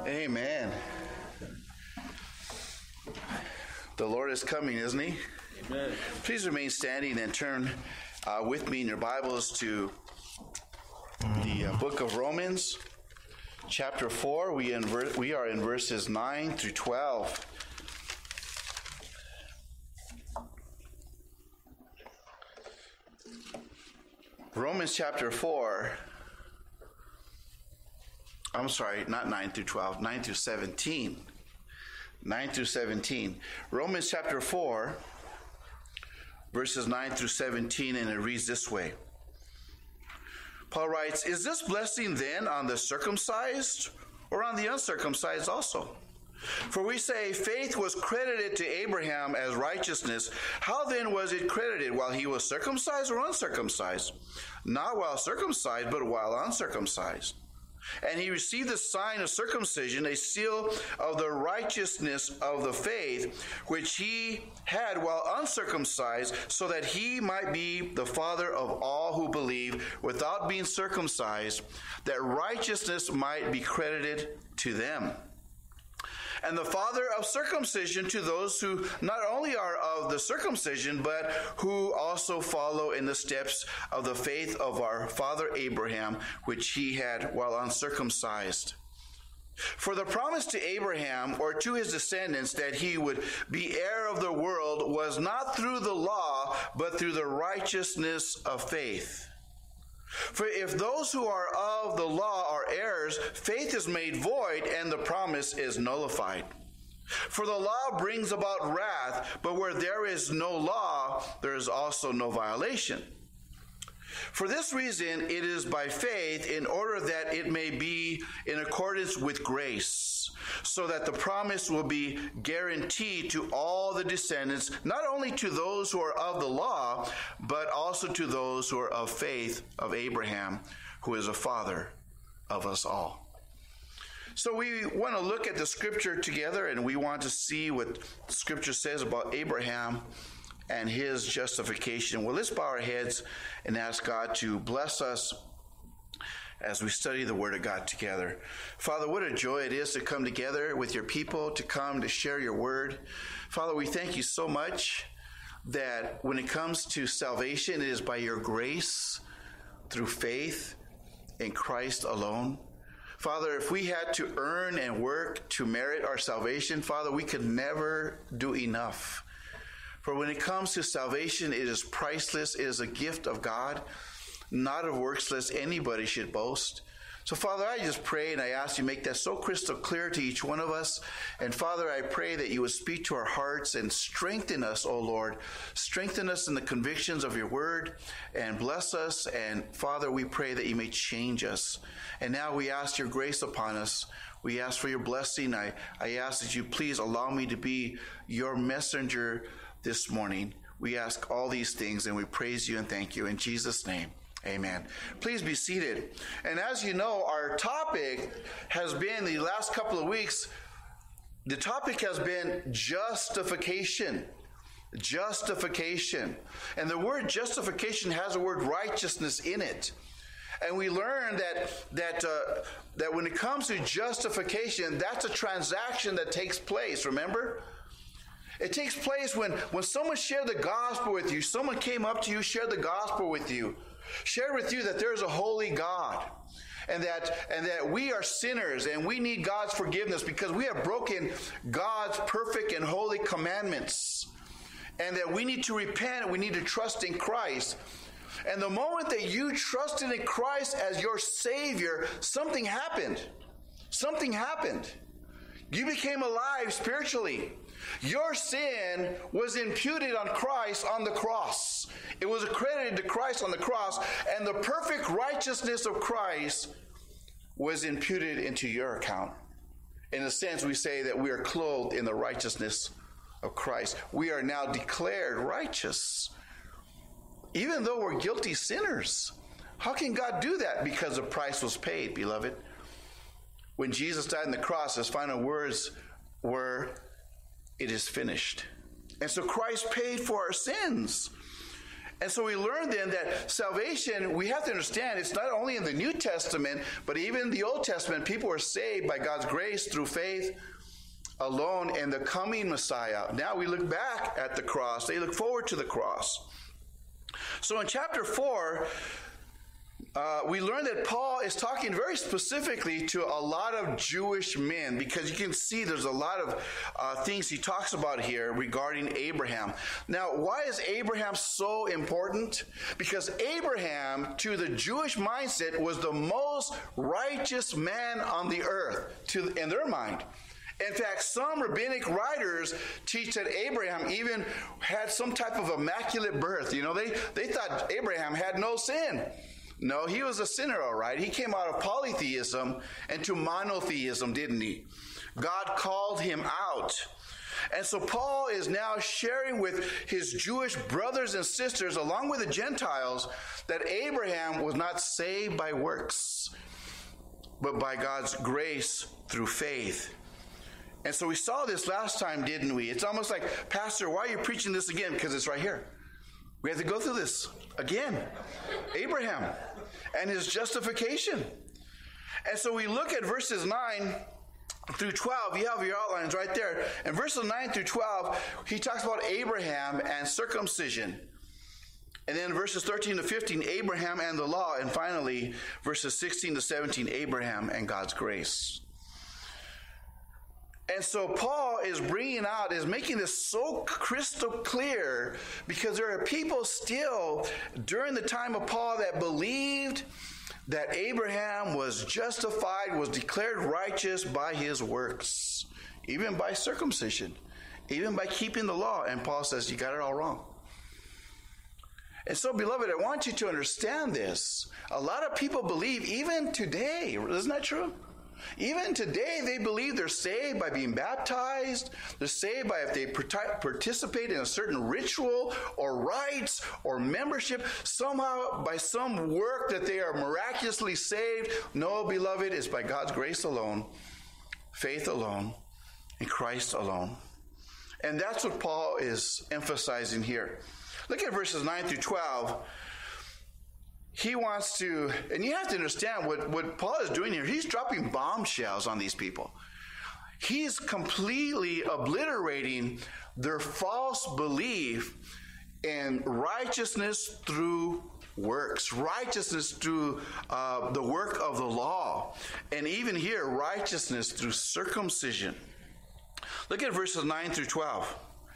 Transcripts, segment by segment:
Amen. The Lord is coming, isn't He? Amen. Please remain standing and turn with me in your Bibles to the book of Romans, chapter 4. We are in verses 9 through 12. Romans chapter 4. I'm sorry, not 9 through 12, 9 through 17. 9 through 17. Romans chapter 4, verses 9 through 17, and it reads this way. Paul writes, "Is this blessing then on the circumcised or on the uncircumcised also? For we say faith was credited to Abraham as righteousness. How then was it credited, while he was circumcised or uncircumcised? Not while circumcised, but while uncircumcised. And he received the sign of circumcision, a seal of the righteousness of the faith, which he had while uncircumcised, so that he might be the father of all who believe without being circumcised, that righteousness might be credited to them. And the father of circumcision to those who not only are of the circumcision, but who also follow in the steps of the faith of our father Abraham, which he had while uncircumcised. For the promise to Abraham, or to his descendants, that he would be heir of the world was not through the law, but through the righteousness of faith. For if those who are of the law are heirs, faith is made void and the promise is nullified. For the law brings about wrath, but where there is no law, there is also no violation. For this reason, it is by faith, in order that it may be in accordance with grace, so that the promise will be guaranteed to all the descendants, not only to those who are of the law, but also to those who are of faith of Abraham, who is a father of us all. So we want to look at the scripture together, and we want to see what scripture says about Abraham and his justification. Well, let's bow our heads and ask God to bless us as we study the Word of God together. Father, what a joy it is to come together with your people, to come to share your Word. Father, we thank you so much that when it comes to salvation, it is by your grace, through faith in Christ alone. Father, if we had to earn and work to merit our salvation, Father, we could never do enough. For when it comes to salvation, it is priceless. It is a gift of God, not of works, lest anybody should boast. So, Father, I just pray and I ask you to make that so crystal clear to each one of us. And, Father, I pray that you would speak to our hearts and strengthen us, O Lord. Strengthen us in the convictions of your word and bless us. And, Father, we pray that you may change us. And now we ask your grace upon us. We ask for your blessing. I ask that you please allow me to be your messenger this morning. We ask all these things and we praise you and thank you in Jesus' name. Amen. Please be seated. And as you know, our topic has been the last couple of weeks, the topic has been justification. Justification. And the word justification has the word righteousness in it. And we learned that when it comes to justification, that's a transaction that takes place, remember? It takes place when someone shared the gospel with you, someone came up to you, shared the gospel with you, shared with you that there's a holy God and that we are sinners and we need God's forgiveness because we have broken God's perfect and holy commandments, and that we need to repent, we need to trust in Christ. And the moment that you trusted in Christ as your Savior, something happened. Something happened. You became alive spiritually. Your sin was imputed on Christ on the cross. It was accredited to Christ on the cross, and the perfect righteousness of Christ was imputed into your account. In a sense, we say that we are clothed in the righteousness of Christ. We are now declared righteous, even though we're guilty sinners. How can God do that? Because the price was paid, beloved. When Jesus died on the cross, his final words were, "It is finished." And so Christ paid for our sins. And so we learn then that salvation, we have to understand, it's not only in the New Testament, but even the Old Testament, people are saved by God's grace through faith alone and the coming Messiah. Now we look back at the cross. They look forward to the cross. So in chapter 4, we learn that Paul is talking very specifically to a lot of Jewish men, because you can see there's a lot of things he talks about here regarding Abraham. Now, why is Abraham so important? Because Abraham, to the Jewish mindset, was the most righteous man on the earth, in their mind. In fact, some rabbinic writers teach that Abraham even had some type of immaculate birth. You know, they thought Abraham had no sin. No, he was a sinner, all right. He came out of polytheism into monotheism, didn't he? God called him out. And so Paul is now sharing with his Jewish brothers and sisters, along with the Gentiles, that Abraham was not saved by works, but by God's grace through faith. And so we saw this last time, didn't we? It's almost like, Pastor, why are you preaching this again? Because it's right here. We have to go through this again. Abraham and his justification. And so we look at verses 9 through 12. You have your outlines right there. In verses 9 through 12, he talks about Abraham and circumcision. And then verses 13 to 15, Abraham and the law. And finally, verses 16 to 17, Abraham and God's grace. And so Paul is making this so crystal clear, because there are people still during the time of Paul that believed that Abraham was justified, was declared righteous by his works, even by circumcision, even by keeping the law. And Paul says, you got it all wrong. And so, beloved, I want you to understand this. A lot of people believe, even today, isn't that true? Even today, they believe they're saved by being baptized. They're saved by if they participate in a certain ritual or rites or membership, somehow by some work that they are miraculously saved. No, beloved, it's by God's grace alone, faith alone, and Christ alone. And that's what Paul is emphasizing here. Look at verses 9 through 12. He wants to, and you have to understand what Paul is doing here. He's dropping bombshells on these people. He's completely obliterating their false belief in righteousness through works, righteousness through the work of the law, and even here, righteousness through circumcision. Look at verses 9 through 12.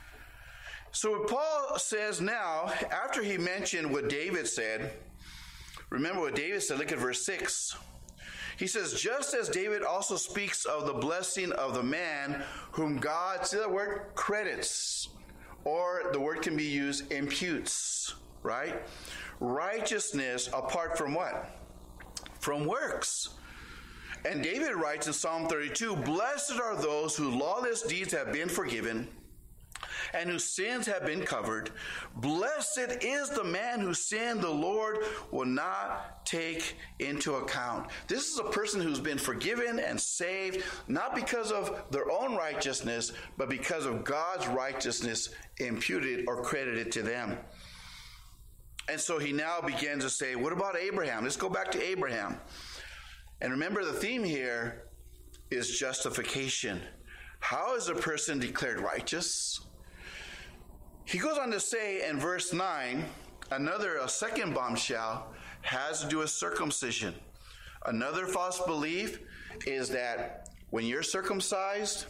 So what Paul says now, after he mentioned what David said, remember what David said. Look at verse 6. He says, just as David also speaks of the blessing of the man whom God, see that word, credits, or the word can be used, imputes, right? Righteousness apart from what? From works. And David writes in Psalm 32, blessed are those whose lawless deeds have been forgiven and whose sins have been covered. Blessed is the man whose sin the Lord will not take into account. This is a person who's been forgiven and saved, not because of their own righteousness, but because of God's righteousness imputed or credited to them. And so he now begins to say, what about Abraham? Let's go back to Abraham. And remember, the theme here is justification. How is a person declared righteous? He goes on to say in verse 9, a second bombshell has to do with circumcision. Another false belief is that when you're circumcised,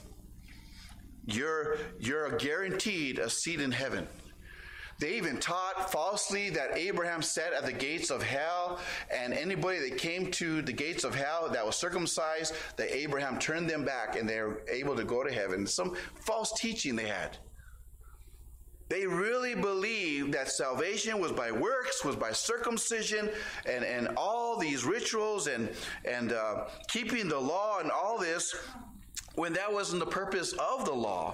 you're guaranteed a seat in heaven. They even taught falsely that Abraham sat at the gates of hell, and anybody that came to the gates of hell that was circumcised, that Abraham turned them back and they were able to go to heaven. Some false teaching they had. They really believed that salvation was by works, was by circumcision, and all these rituals and keeping the law and all this, when that wasn't the purpose of the law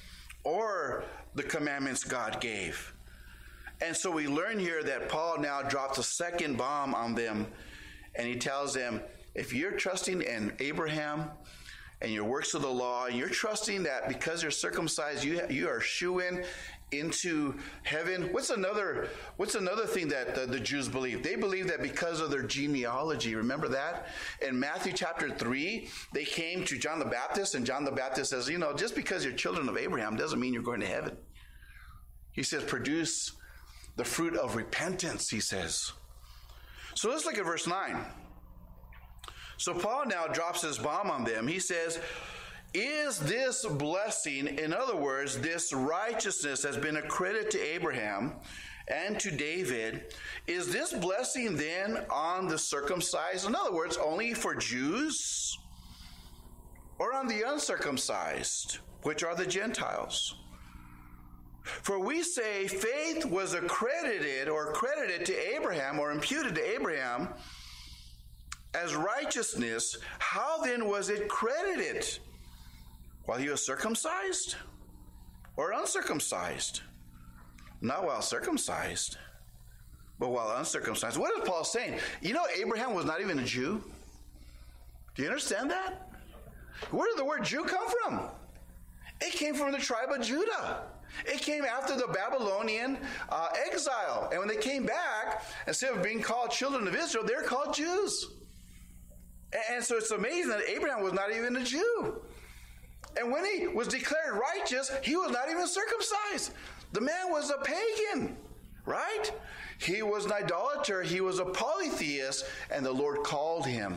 or the commandments God gave. And so we learn here that Paul now drops a second bomb on them, and he tells them, if you're trusting in Abraham and your works of the law, and you're trusting that because you're circumcised, you are shoo-in into heaven. What's another thing that the Jews believe? They believe that because of their genealogy, remember that? In Matthew chapter 3, they came to John the Baptist, and John the Baptist says, just because you're children of Abraham doesn't mean you're going to heaven. He says, produce the fruit of repentance, he says. So let's look at verse 9. So Paul now drops his bomb on them. He says, is this blessing, in other words, this righteousness has been accredited to Abraham and to David, is this blessing then on the circumcised? In other words, only for Jews? Or on the uncircumcised, which are the Gentiles? For we say faith was accredited or credited to Abraham or imputed to Abraham as righteousness. How then was it credited? While he was circumcised or uncircumcised? Not while circumcised, but while uncircumcised. What is Paul saying? Abraham was not even a Jew. Do you understand that? Where did the word Jew come from? It came from the tribe of Judah. It came after the Babylonian exile. And when they came back, instead of being called children of Israel, they're called Jews. And so it's amazing that Abraham was not even a Jew. And when he was declared righteous, he was not even circumcised. The man was a pagan, right? He was an idolater. He was a polytheist, and the Lord called him.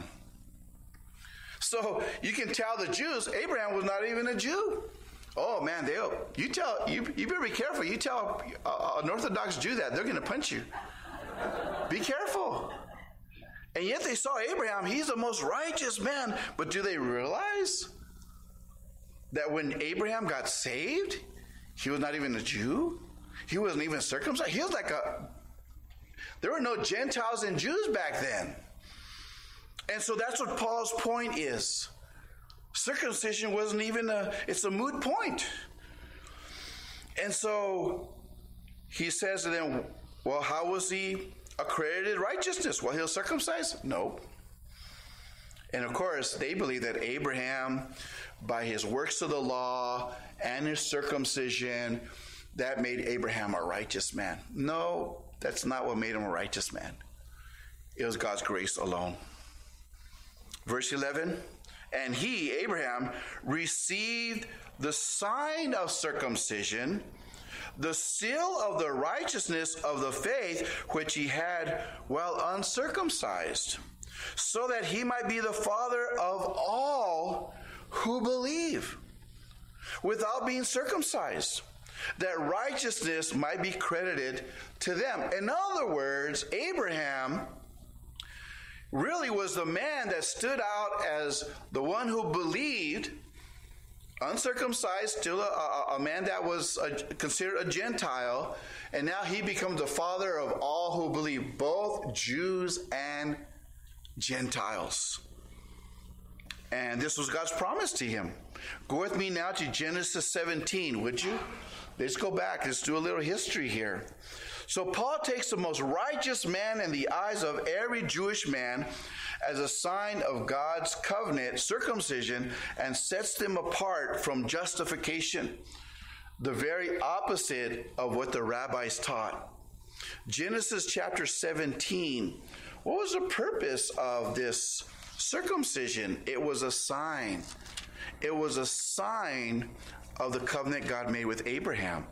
So you can tell the Jews, Abraham was not even a Jew. Oh man, you better be careful. You tell an Orthodox Jew that, they're going to punch you. Be careful. And yet they saw Abraham, he's the most righteous man. But do they realize that when Abraham got saved, he was not even a Jew? He wasn't even circumcised. He was there were no Gentiles and Jews back then. And so that's what Paul's point is. Circumcision wasn't even it's a moot point. And so he says to them, well, how was he accredited righteousness? Well, he was circumcised? No. And of course, they believe that Abraham, by his works of the law and his circumcision, that made Abraham a righteous man. No, that's not what made him a righteous man. It was God's grace alone. Verse 11, and he, Abraham, received the sign of circumcision, the seal of the righteousness of the faith which he had while uncircumcised, so that he might be the father of all who believe, without being circumcised, that righteousness might be credited to them. In other words, Abraham really was the man that stood out as the one who believed, uncircumcised, still a man that was considered a Gentile, and now he becomes the father of all who believe, both Jews and Gentiles. And this was God's promise to him. Go with me now to Genesis 17, would you? Let's go back. Let's do a little history here. So Paul takes the most righteous man in the eyes of every Jewish man as a sign of God's covenant, circumcision, and sets them apart from justification, the very opposite of what the rabbis taught. Genesis chapter 17. What was the purpose of this circumcision? It was a sign. It was a sign of the covenant God made with Abraham.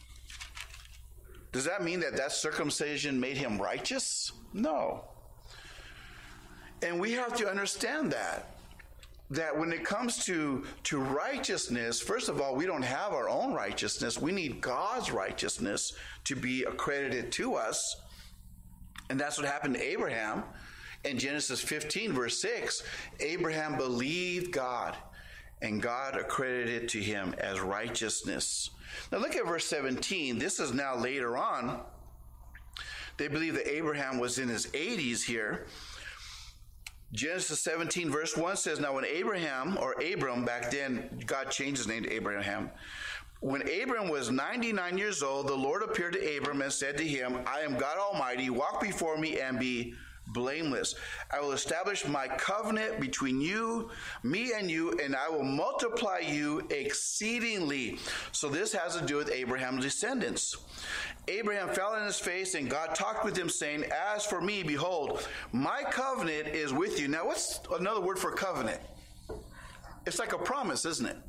Does that mean that circumcision made him righteous? No. And we have to understand that when it comes to righteousness, first of all, we don't have our own righteousness. We need God's righteousness to be accredited to us. And that's what happened to Abraham. In Genesis 15, verse 6, Abraham believed God, and God accredited it to him as righteousness. Now look at verse 17. This is now later on. They believe that Abraham was in his 80s here. Genesis 17, verse 1 says, now when Abraham, or Abram, back then, God changed his name to Abraham. When Abram was 99 years old, the Lord appeared to Abram and said to him, I am God Almighty, walk before me and be blameless. I will establish my covenant between me and you, and I will multiply you exceedingly. So this has to do with Abraham's descendants. Abraham fell on his face, and God talked with him, saying, as for me, behold, my covenant is with you. Now, what's another word for covenant? It's like a promise, isn't it?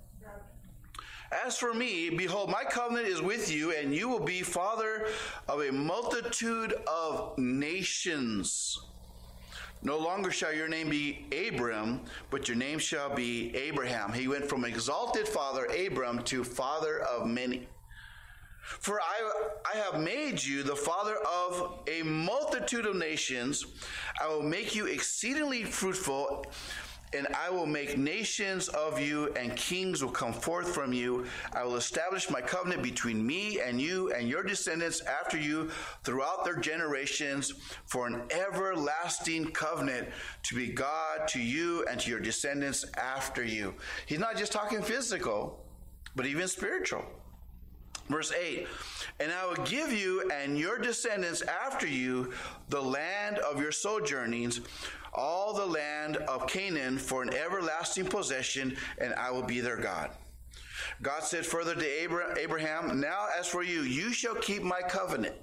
As for me, behold, my covenant is with you, and you will be father of a multitude of nations. No longer shall your name be Abram, but your name shall be Abraham. He went from exalted father Abram to father of many. For I have made you the father of a multitude of nations. I will make you exceedingly fruitful, and I will make nations of you, and kings will come forth from you. I will establish my covenant between me and you and your descendants after you throughout their generations for an everlasting covenant to be God to you and to your descendants after you. He's not just talking physical, but even spiritual. Verse 8, and I will give you and your descendants after you the land of your sojournings, all the land of Canaan for an everlasting possession, and I will be their God. God said further to Abraham, now as for you, you shall keep my covenant.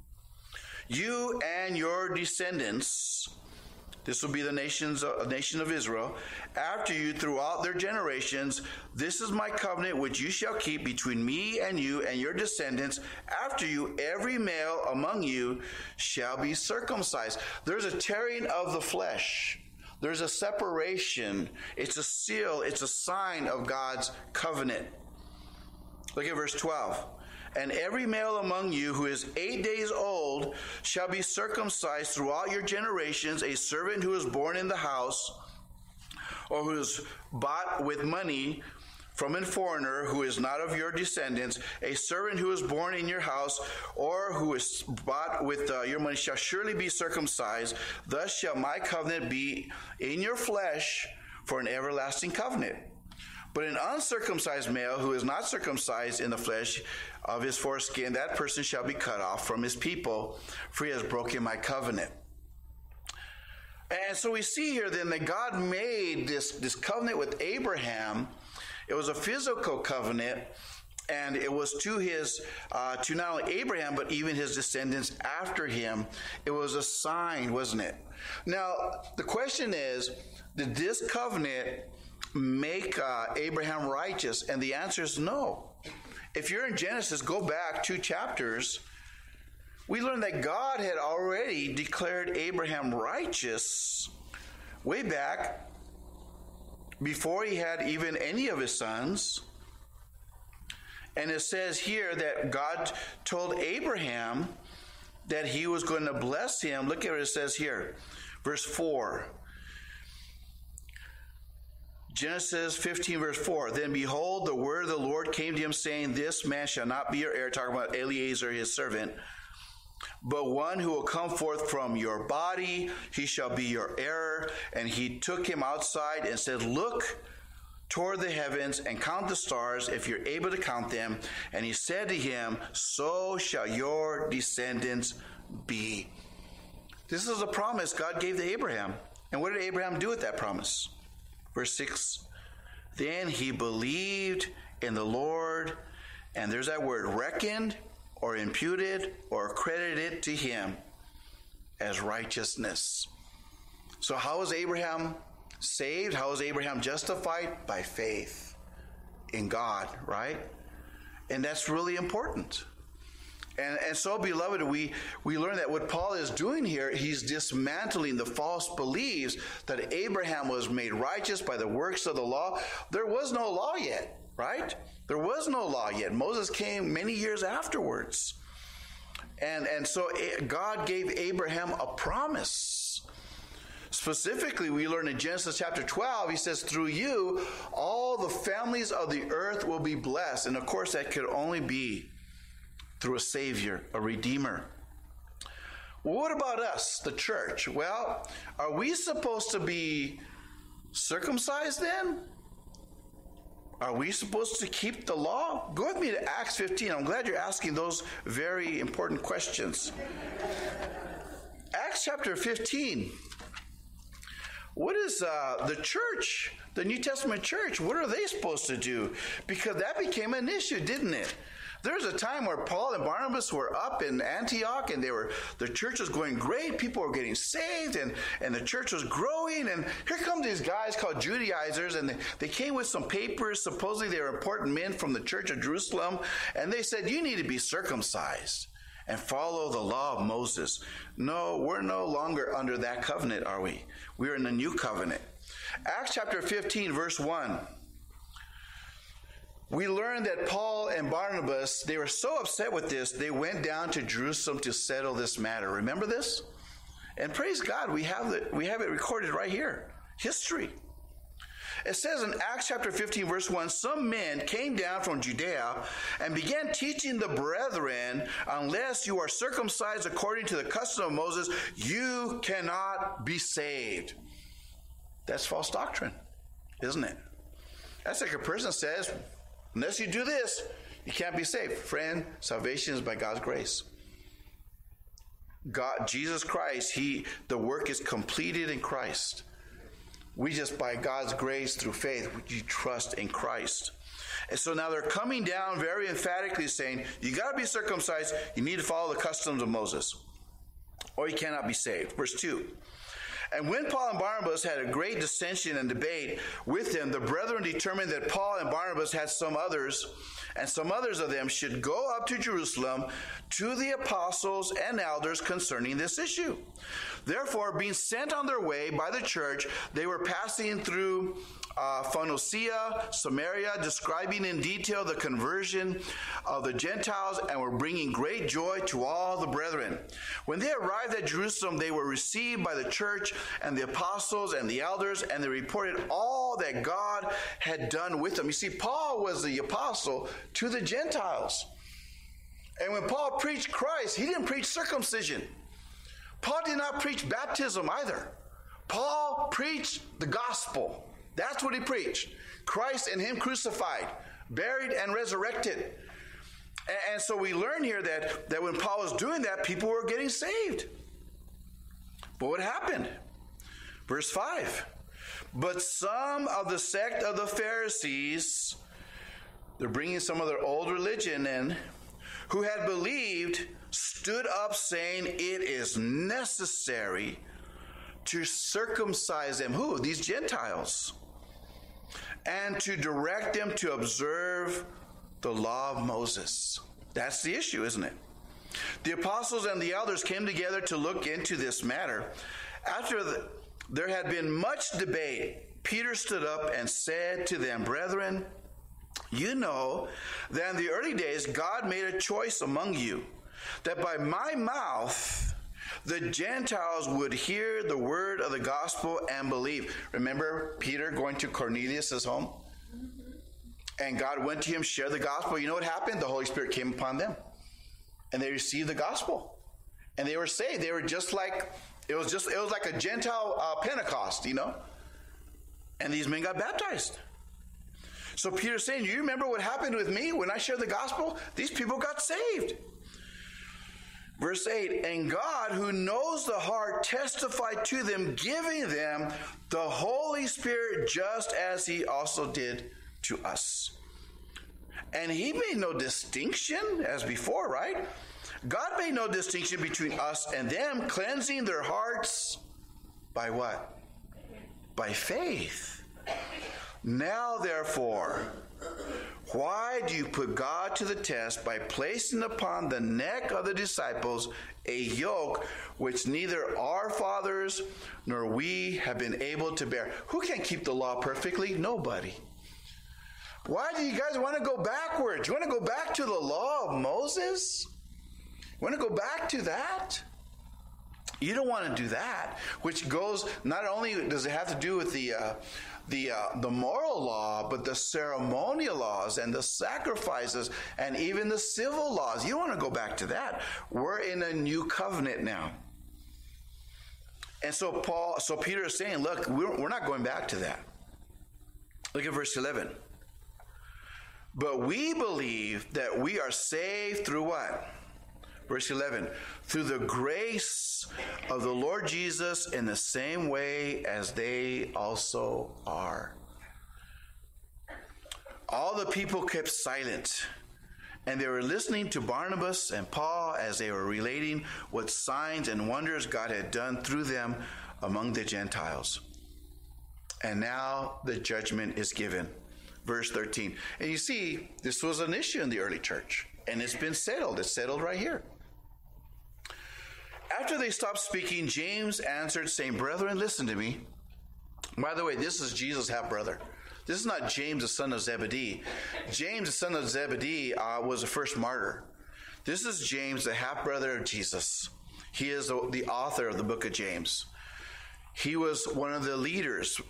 You and your descendants, this will be the nation of Israel, after you throughout their generations. This is my covenant which you shall keep between me and you and your descendants. After you, every male among you shall be circumcised. There's a tearing of the flesh. There's a separation. It's a seal. It's a sign of God's covenant. Look at verse 12. And every male among you who is 8 days old shall be circumcised throughout your generations. A servant who is born in the house, or who is bought with money from a foreigner who is not of your descendants, a servant who is born in your house, or who is bought with your money, shall surely be circumcised. Thus shall my covenant be in your flesh for an everlasting covenant. But an uncircumcised male who is not circumcised in the flesh of his foreskin, that person shall be cut off from his people, for he has broken my covenant. And so we see here then that God made this covenant with Abraham. It was a physical covenant, and it was to not only Abraham, but even his descendants after him. It was a sign, wasn't it? Now, the question is, did this covenant make Abraham righteous? And the answer is no. If you're in Genesis, go back 2 chapters. We learn that God had already declared Abraham righteous way back before he had even any of his sons. And it says here that God told Abraham that he was going to bless him. Look at what it says here, verse 4. Genesis 15, verse 4. Then behold, the word of the Lord came to him, saying, this man shall not be your heir, talking about Eliezer, his servant, but one who will come forth from your body, he shall be your heir. And he took him outside and said, look toward the heavens and count the stars, if you're able to count them. And he said to him, so shall your descendants be. This is a promise God gave to Abraham. And what did Abraham do with that promise? Verse 6, then he believed in the Lord, and there's that word, reckoned or imputed or credited to him as righteousness. So how was Abraham saved? How was Abraham justified? By faith in God, right? And that's really important. And so, beloved, we learn that what Paul is doing here, he's dismantling the false beliefs that Abraham was made righteous by the works of the law. There was no law yet, right? There was no law yet. Moses came many years afterwards. And so God gave Abraham a promise. Specifically, we learn in Genesis chapter 12, he says, through you, all the families of the earth will be blessed. And of course, that could only be through a Savior, a Redeemer. Well, what about us, the church? Well, are we supposed to be circumcised then? Are we supposed to keep the law? Go with me to Acts 15. I'm glad you're asking those very important questions. Acts chapter 15. What is the church, the New Testament church, what are they supposed to do? Because that became an issue, didn't it? There was a time where Paul and Barnabas were up in Antioch, and the church was going great. People were getting saved, and the church was growing. And here come these guys called Judaizers, and they came with some papers. Supposedly they were important men from the church of Jerusalem, and they said, you need to be circumcised and follow the law of Moses. No, we're no longer under that covenant, are we? We're in the new covenant. Acts chapter 15, verse 1. We learn that Paul and Barnabas, they were so upset with this, they went down to Jerusalem to settle this matter. Remember this? And praise God, we have it recorded right here. History. It says in Acts chapter 15, verse 1, some men came down from Judea and began teaching the brethren, unless you are circumcised according to the custom of Moses, you cannot be saved. That's false doctrine, isn't it? That's like a person says, unless you do this, you can't be saved. Friend, salvation is by God's grace. God, Jesus Christ, the work is completed in Christ. We just, by God's grace, through faith, we trust in Christ. And so now they're coming down very emphatically saying, you got to be circumcised, you need to follow the customs of Moses, or you cannot be saved. Verse 2. And when Paul and Barnabas had a great dissension and debate with them, the brethren determined that Paul and Barnabas had some others of them should go up to Jerusalem to the apostles and elders concerning this issue. Therefore, being sent on their way by the church, they were passing through Phoenicia, Samaria, describing in detail the conversion of the Gentiles, and were bringing great joy to all the brethren. When they arrived at Jerusalem, they were received by the church and the apostles and the elders, and they reported all that God had done with them. You see, Paul was the apostle to the Gentiles. And when Paul preached Christ, he didn't preach circumcision. Paul did not preach baptism either. Paul preached the gospel. That's what he preached. Christ and him crucified, buried and resurrected. And so we learn here that when Paul was doing that, people were getting saved. But what happened? Verse 5. But some of the sect of the Pharisees, they're bringing some of their old religion in, who had believed, stood up saying, it is necessary to circumcise them. Who? These Gentiles. And to direct them to observe the law of Moses. That's the issue, isn't it? The apostles and the elders came together to look into this matter. After there had been much debate, Peter stood up and said to them, brethren, you know that in the early days God made a choice among you, that by my mouth the Gentiles would hear the word of the gospel and believe. Remember Peter going to Cornelius' home? And God went to him, shared the gospel. You know what happened? The Holy Spirit came upon them. And they received the gospel. And they were saved. They were just like, it was like a Gentile Pentecost, you know? And these men got baptized. So Peter's saying, you remember what happened with me when I shared the gospel? These people got saved. Verse 8, and God, who knows the heart, testified to them, giving them the Holy Spirit just as he also did to us. And he made no distinction as before, right? God made no distinction between us and them, cleansing their hearts by what? By faith. Now, therefore, why do you put God to the test by placing upon the neck of the disciples a yoke which neither our fathers nor we have been able to bear? Who can keep the law perfectly? Nobody. Why do you guys want to go backwards? You want to go back to the law of Moses? You want to go back to that? You don't want to do that, which goes, not only does it have to do with the moral law, but the ceremonial laws and the sacrifices and even the civil laws. You don't want to go back to that. We're in a new covenant now. And so Peter is saying, look, we're not going back to that. Look at verse 11. But we believe that we are saved through what? Verse 11, through the grace of the Lord Jesus in the same way as they also are. All the people kept silent, and they were listening to Barnabas and Paul as they were relating what signs and wonders God had done through them among the Gentiles. And now the judgment is given. Verse 13. And you see, this was an issue in the early church, and it's been settled. It's settled right here. After they stopped speaking, James answered, saying, brethren, listen to me. By the way, this is Jesus' half-brother. This is not James, the son of Zebedee. James, the son of Zebedee, was the first martyr. This is James, the half-brother of Jesus. He is the author of the book of James. He was one of the leaders,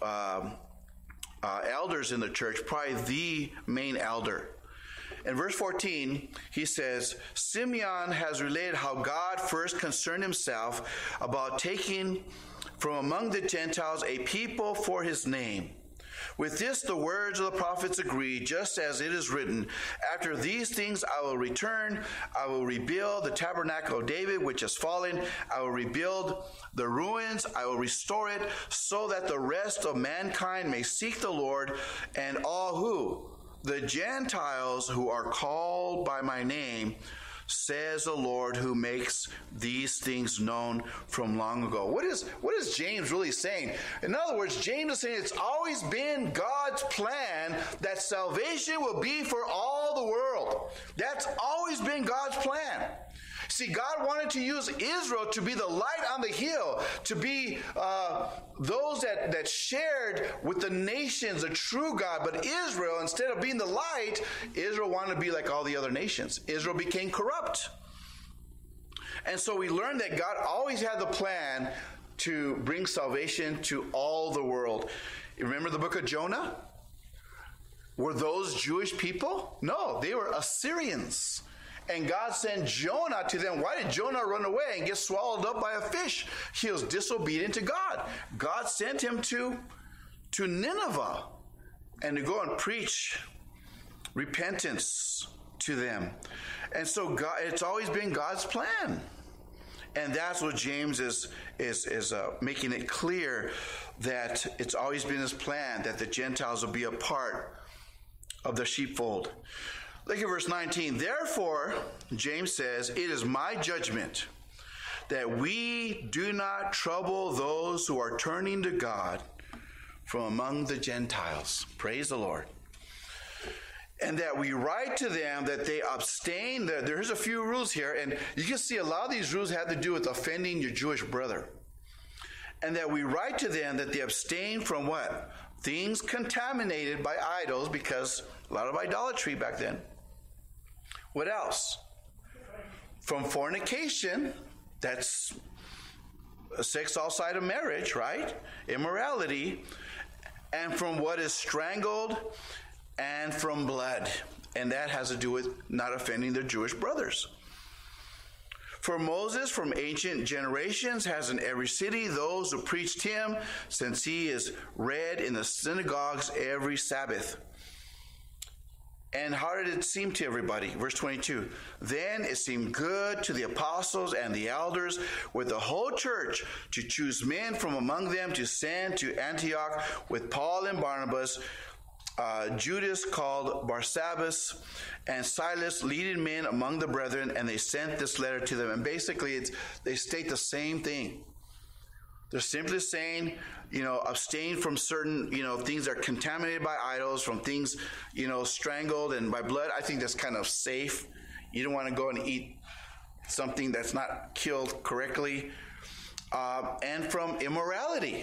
elders in the church, probably the main elder. In verse 14, he says, Simeon has related how God first concerned himself about taking from among the Gentiles a people for his name. With this, the words of the prophets agree, just as it is written, after these things I will return, I will rebuild the tabernacle of David, which has fallen. I will rebuild the ruins, I will restore it, so that the rest of mankind may seek the Lord, and all who? The Gentiles who are called by my name, says the Lord, who makes these things known from long ago. What is James really saying? In other words, James is saying it's always been God's plan that salvation will be for all the world. That's always been God's plan. See, God wanted to use Israel to be the light on the hill, to be those that shared with the nations the true God. But Israel, instead of being the light, Israel wanted to be like all the other nations. Israel became corrupt. And so we learned that God always had the plan to bring salvation to all the world. You remember the book of Jonah? Were those Jewish people? No, they were Assyrians. And God sent Jonah to them. Why did Jonah run away and get swallowed up by a fish? He was disobedient to God. God sent him to Nineveh and to go and preach repentance to them. And so God, it's always been God's plan. And that's what James is making it clear, that it's always been his plan that the Gentiles will be a part of the sheepfold. Look at verse 19. Therefore, James says, it is my judgment that we do not trouble those who are turning to God from among the Gentiles. Praise the Lord. And that we write to them that they abstain. There's a few rules here, and you can see a lot of these rules have to do with offending your Jewish brother. And that we write to them that they abstain from what? Things contaminated by idols, because a lot of idolatry back then. What else? From fornication, that's sex outside of marriage, right? Immorality. And from what is strangled, and from blood. And that has to do with not offending their Jewish brothers. For Moses from ancient generations has in every city those who preached him, since he is read in the synagogues every Sabbath. And how did it seem to everybody? Verse 22. Then it seemed good to the apostles and the elders with the whole church to choose men from among them to send to Antioch with Paul and Barnabas, Judas called Barsabbas, and Silas, leading men among the brethren, and they sent this letter to them. And basically, they state the same thing. They're simply saying, abstain from certain, things that are contaminated by idols, from things, strangled and by blood. I think that's kind of safe. You don't want to go and eat something that's not killed correctly. And from immorality.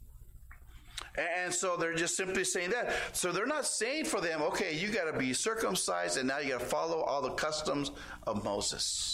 And so they're just simply saying that. So they're not saying for them, okay, you got to be circumcised and now you got to follow all the customs of Moses.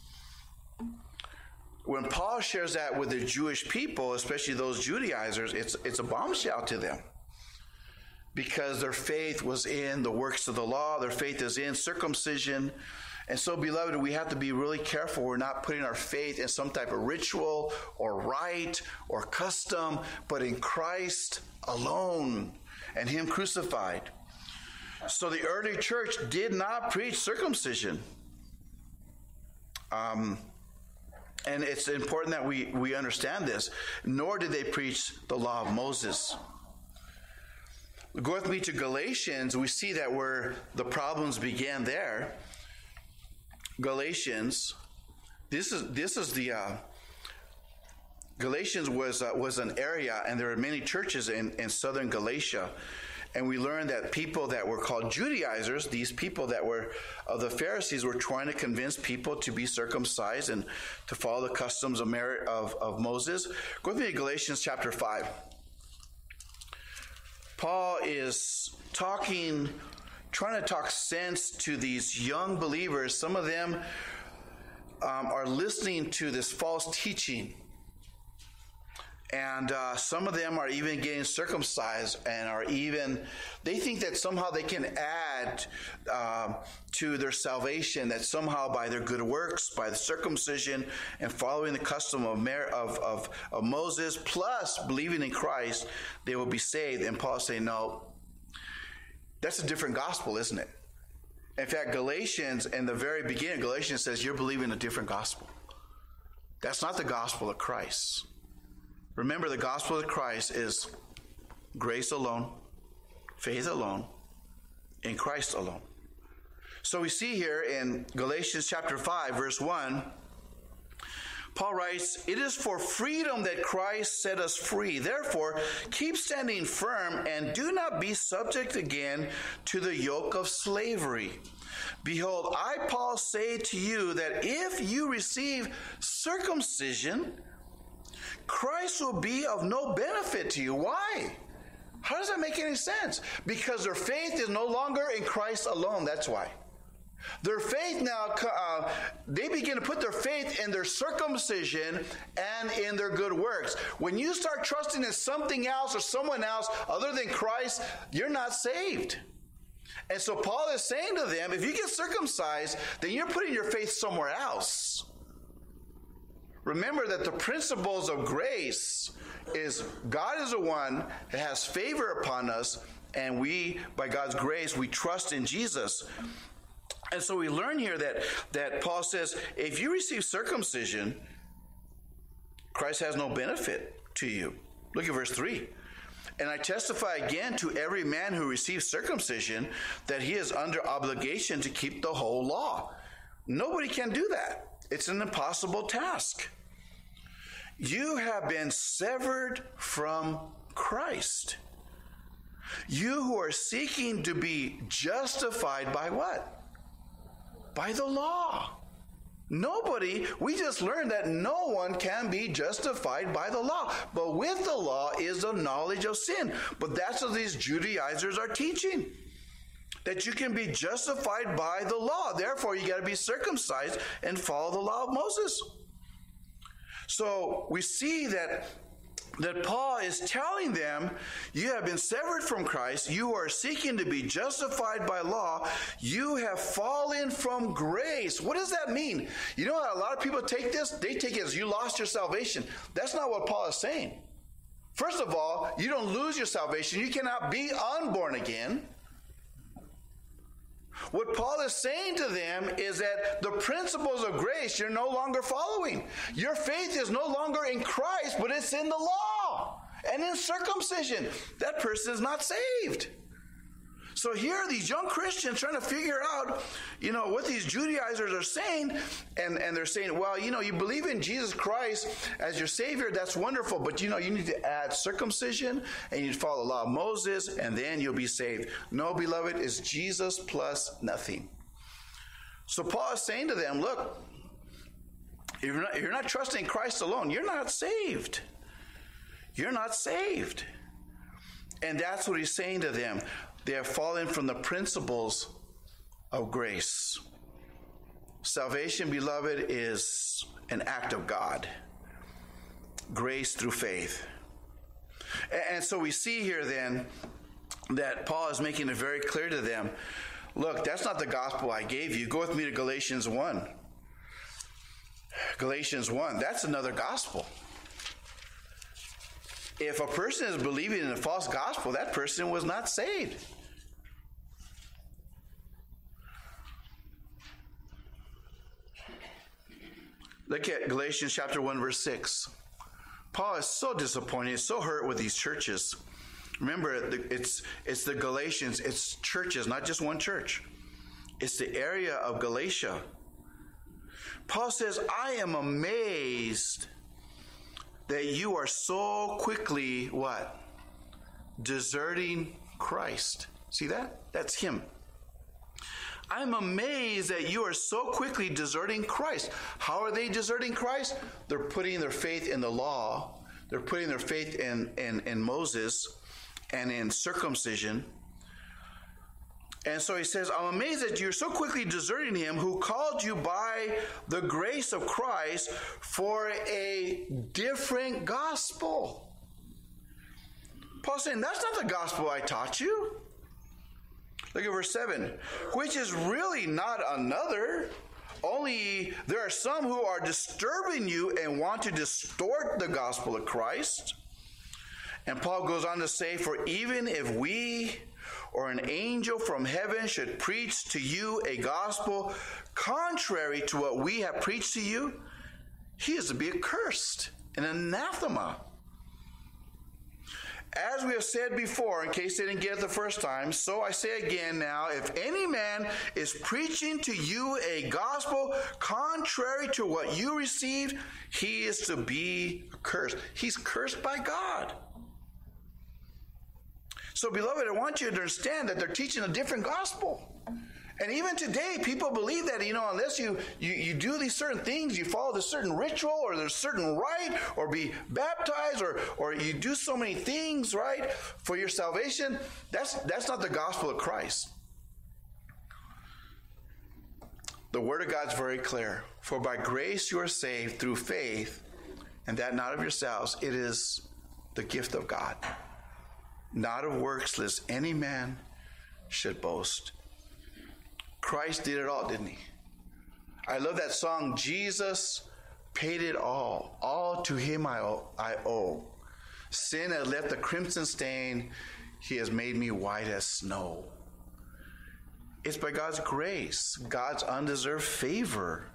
When Paul shares that with the Jewish people, especially those Judaizers, it's a bombshell to them. Because their faith was in the works of the law. Their faith is in circumcision. And so, beloved, we have to be really careful. We're not putting our faith in some type of ritual or rite or custom, but in Christ alone and him crucified. So the early church did not preach circumcision. And it's important that we understand this. Nor did they preach the law of Moses. Go with me to Galatians. We see that where the problems began there. Galatians. This is the Galatians was an area, and there were many churches in southern Galatia. And we learned that people that were called Judaizers, these people that were of the Pharisees, were trying to convince people to be circumcised and to follow the customs of Moses. Go with me to Galatians chapter 5. Paul is trying to talk sense to these young believers. Some of them are listening to this false teaching. And some of them are even getting circumcised and they think that somehow they can add to their salvation, that somehow by their good works, by the circumcision and following the custom of Moses, plus believing in Christ, they will be saved. And Paul is saying, no, that's a different gospel, isn't it? In fact, Galatians, in the very beginning, Galatians says you're believing a different gospel. That's not the gospel of Christ. Remember, the gospel of Christ is grace alone, faith alone, in Christ alone. So we see here in Galatians chapter 5, verse 1, Paul writes, "It is for freedom that Christ set us free. Therefore, keep standing firm and do not be subject again to the yoke of slavery. Behold, I, Paul, say to you that if you receive circumcision, Christ will be of no benefit to you." Why? How does that make any sense? Because their faith is no longer in Christ alone. That's why. Their faith now, they begin to put their faith in their circumcision and in their good works. When you start trusting in something else or someone else other than Christ, you're not saved. And so Paul is saying to them, if you get circumcised, then you're putting your faith somewhere else. Remember that the principles of grace is God is the one that has favor upon us, and we, by God's grace, we trust in Jesus. And so we learn here that Paul says, if you receive circumcision, Christ has no benefit to you. Look at verse 3. "And I testify again to every man who receives circumcision that he is under obligation to keep the whole law." Nobody can do that. It's an impossible task. You have been severed from Christ. You who are seeking to be justified by what? By the law. Nobody, we just learned that no one can be justified by the law. But with the law is the knowledge of sin. But that's what these Judaizers are teaching. That you can be justified by the law. Therefore, you got to be circumcised and follow the law of Moses. So we see that Paul is telling them, you have been severed from Christ. You are seeking to be justified by law. You have fallen from grace. What does that mean? You know how a lot of people take this? They take it as you lost your salvation. That's not what Paul is saying. First of all, you don't lose your salvation. You cannot be unborn again. What Paul is saying to them is that the principles of grace you're no longer following. Your faith is no longer in Christ, but it's in the law and in circumcision. That person is not saved. So here are these young Christians trying to figure out, what these Judaizers are saying. And they're saying, well, you believe in Jesus Christ as your Savior. That's wonderful. But, you need to add circumcision and you need to follow the law of Moses and then you'll be saved. No, beloved, it's Jesus plus nothing. So Paul is saying to them, look, if you're not trusting Christ alone, you're not saved. You're not saved. And that's what he's saying to them. They have fallen from the principles of grace. Salvation, beloved, is an act of God. Grace through faith. And so we see here then that Paul is making it very clear to them, look, that's not the gospel I gave you. Go with me to Galatians 1. Galatians 1, that's another gospel. If a person is believing in a false gospel, that person was not saved. Look at Galatians chapter 1, verse 6. Paul is so disappointed, so hurt with these churches. Remember, it's the Galatians, it's churches, not just one church. It's the area of Galatia. Paul says, I am amazed that you are so quickly, what? Deserting Christ. See that? That's him. I'm amazed that you are so quickly deserting Christ. How are they deserting Christ? They're putting their faith in the law. They're putting their faith in Moses and in circumcision. And so he says, I'm amazed that you're so quickly deserting him who called you by the grace of Christ for a different gospel. Paul's saying, that's not the gospel I taught you. Look at verse 7. Which is really not another. Only there are some who are disturbing you and want to distort the gospel of Christ. And Paul goes on to say, for even if we or an angel from heaven should preach to you a gospel contrary to what we have preached to you, he is to be accursed, an anathema. As we have said before, in case they didn't get it the first time, so I say again now, if any man is preaching to you a gospel contrary to what you received, he is to be accursed. He's cursed by God. So, beloved, I want you to understand that they're teaching a different gospel. And even today, people believe that, unless you do these certain things, you follow this certain ritual or there's certain rite or be baptized or you do so many things, right, for your salvation, that's not the gospel of Christ. The Word of God's very clear. For by grace you are saved through faith, and that not of yourselves. It is the gift of God. Not of works, lest any man should boast. Christ did it all, didn't he? I love that song, Jesus paid it all. All to him I owe. Sin has left a crimson stain. He has made me white as snow. It's by God's grace, God's undeserved favor.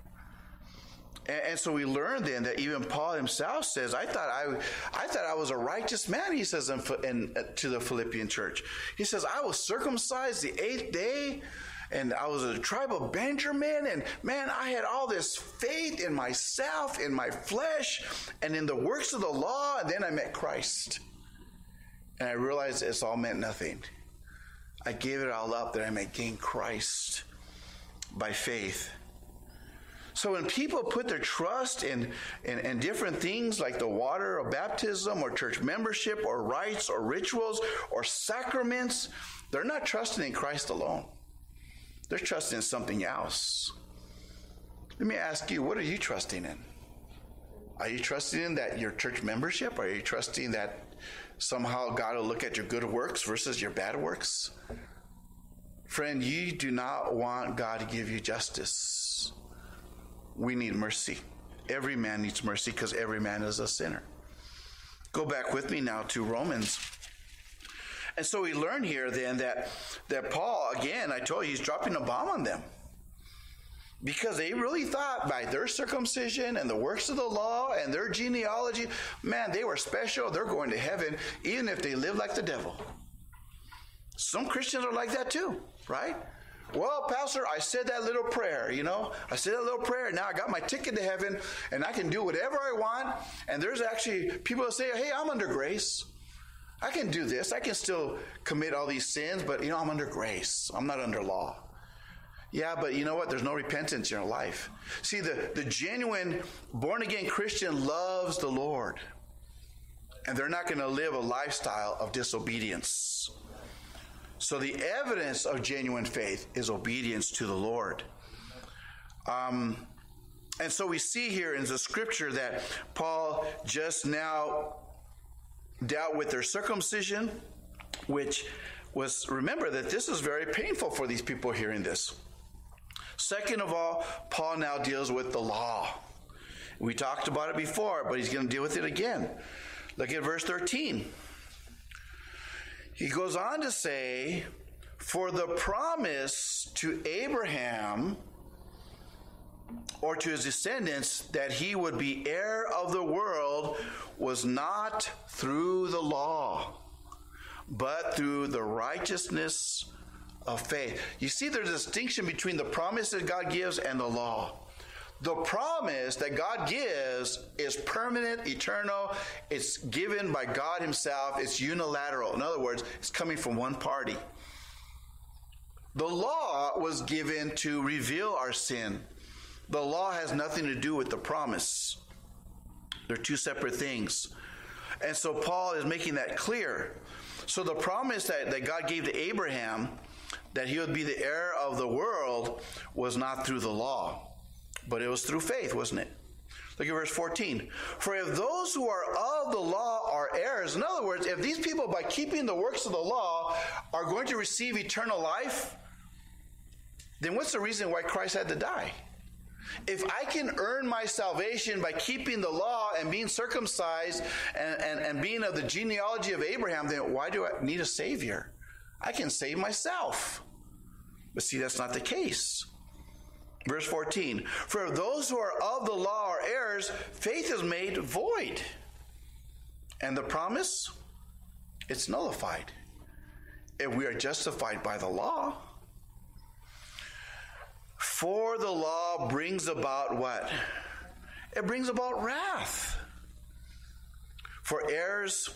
And so we learn then that even Paul himself says, I thought I was a righteous man, he says to the Philippian church. He says, I was circumcised the 8th day, and I was a tribe of Benjamin, and man, I had all this faith in myself, in my flesh, and in the works of the law, and then I met Christ. And I realized it's all meant nothing. I gave it all up that I might gain Christ by faith. So when people put their trust in different things like the water of baptism or church membership or rites or rituals or sacraments, they're not trusting in Christ alone. They're trusting in something else. Let me ask you, what are you trusting in? Are you trusting in that your church membership? Are you trusting that somehow God will look at your good works versus your bad works? Friend, you do not want God to give you justice. We need mercy. Every man needs mercy because every man is a sinner. Go back with me now to Romans. And so we learn here then that Paul, again, I told you, he's dropping a bomb on them. Because they really thought by their circumcision and the works of the law and their genealogy, man, they were special. They're going to heaven even if they live like the devil. Some Christians are like that too, right? Well, Pastor, I said that little prayer, I said that little prayer. Now I got my ticket to heaven and I can do whatever I want. And there's actually people that say, hey, I'm under grace. I can do this. I can still commit all these sins, but, I'm under grace. I'm not under law. Yeah, but you know what? There's no repentance in your life. See, the genuine born-again Christian loves the Lord. And they're not going to live a lifestyle of disobedience. So the evidence of genuine faith is obedience to the Lord. And so we see here in the scripture that Paul just now dealt with their circumcision, which was, remember that this is very painful for these people hearing this. Second of all, Paul now deals with the law. We talked about it before, but he's going to deal with it again. Look at verse 13. He goes on to say, for the promise to Abraham or to his descendants that he would be heir of the world was not through the law, but through the righteousness of faith. You see, there's a distinction between the promise that God gives and the law. The promise that God gives is permanent, eternal. It's given by God himself. It's unilateral. In other words, it's coming from one party. The law was given to reveal our sin. The law has nothing to do with the promise. They're two separate things. And so Paul is making that clear. So the promise that God gave to Abraham, that he would be the heir of the world, was not through the law, but it was through faith, wasn't it? Look at verse 14. For if those who are of the law are heirs, in other words, if these people by keeping the works of the law are going to receive eternal life, then what's the reason why Christ had to die? If I can earn my salvation by keeping the law and being circumcised and being of the genealogy of Abraham, then why do I need a Savior? I can save myself. But see, that's not the case. Verse 14, for if those who are of the law are heirs, faith is made void. And the promise, it's nullified. If we are justified by the law. For the law brings about what? It brings about wrath. For heirs,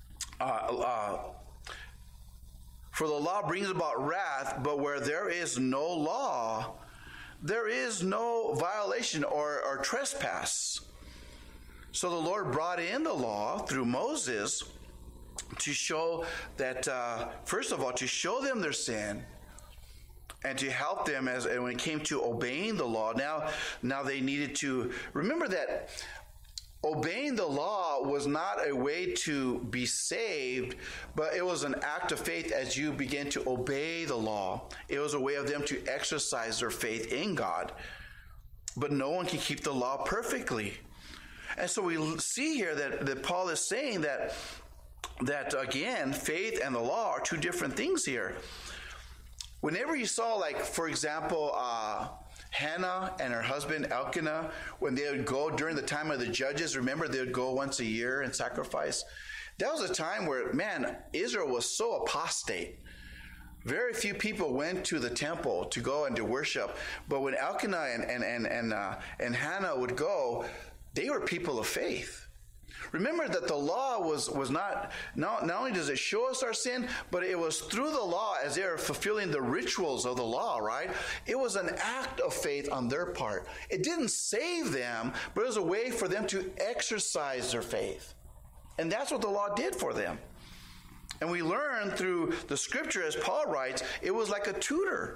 for the law brings about wrath, but where there is no law, there is no violation or trespass. So the Lord brought in the law through Moses to show that, first of all, to show them their sin and to help them as when it came to obeying the law. Now they needed to remember that obeying the law was not a way to be saved, but it was an act of faith as you begin to obey the law. It was a way of them to exercise their faith in God. But no one can keep the law perfectly. And so we see here that Paul is saying that again, faith and the law are two different things here. Whenever you saw, like, for example, Hannah and her husband Elkanah, when they would go during the time of the judges, remember they would go once a year and sacrifice? That was a time where, man, Israel was so apostate. Very few people went to the temple to go and to worship. But when Elkanah and Hannah would go, they were people of faith. Remember that the law was not only does it show us our sin, but it was through the law as they were fulfilling the rituals of the law, right? It was an act of faith on their part. It didn't save them, but it was a way for them to exercise their faith. And that's what the law did for them. And we learn through the scripture, as Paul writes, it was like a tutor.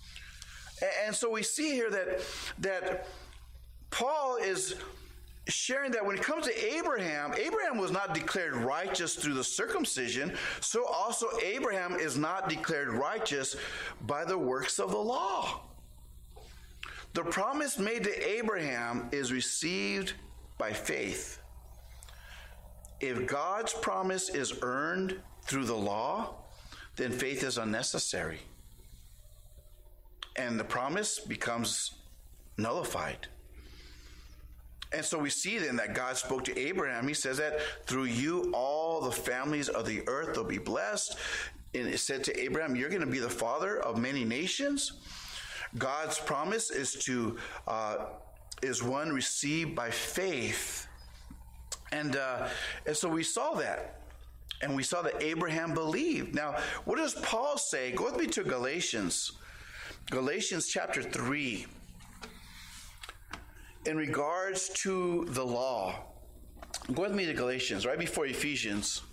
And so we see here that Paul is sharing that when it comes to Abraham was not declared righteous through the circumcision, so also Abraham is not declared righteous by the works of the law. The promise made to Abraham is received by faith. If God's promise is earned through the law, then faith is unnecessary. And the promise becomes nullified. And so we see then that God spoke to Abraham. He says that through you all the families of the earth will be blessed. And it said to Abraham, you're going to be the father of many nations. God's promise is one received by faith. And so we saw that. And we saw that Abraham believed. Now, what does Paul say? Go with me to Galatians. Galatians chapter 3. In regards to the law, go with me to Galatians, right before Ephesians.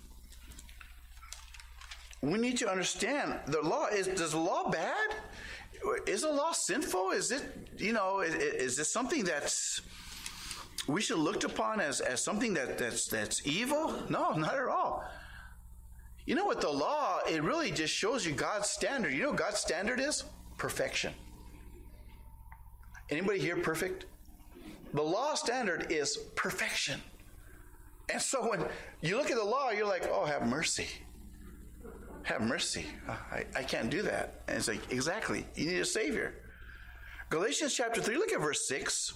We need to understand the law is the law bad? Is the law sinful? Is it, is this something that's we should look upon as something that's evil? No, not at all. You know what, the law, it really just shows you God's standard. You know what God's standard is? Perfection. Anybody here perfect? The law standard is perfection. And so when you look at the law, you're like, oh, have mercy. Have mercy. I can't do that. And it's like, exactly. You need a Savior. Galatians chapter 3, look at verse 6.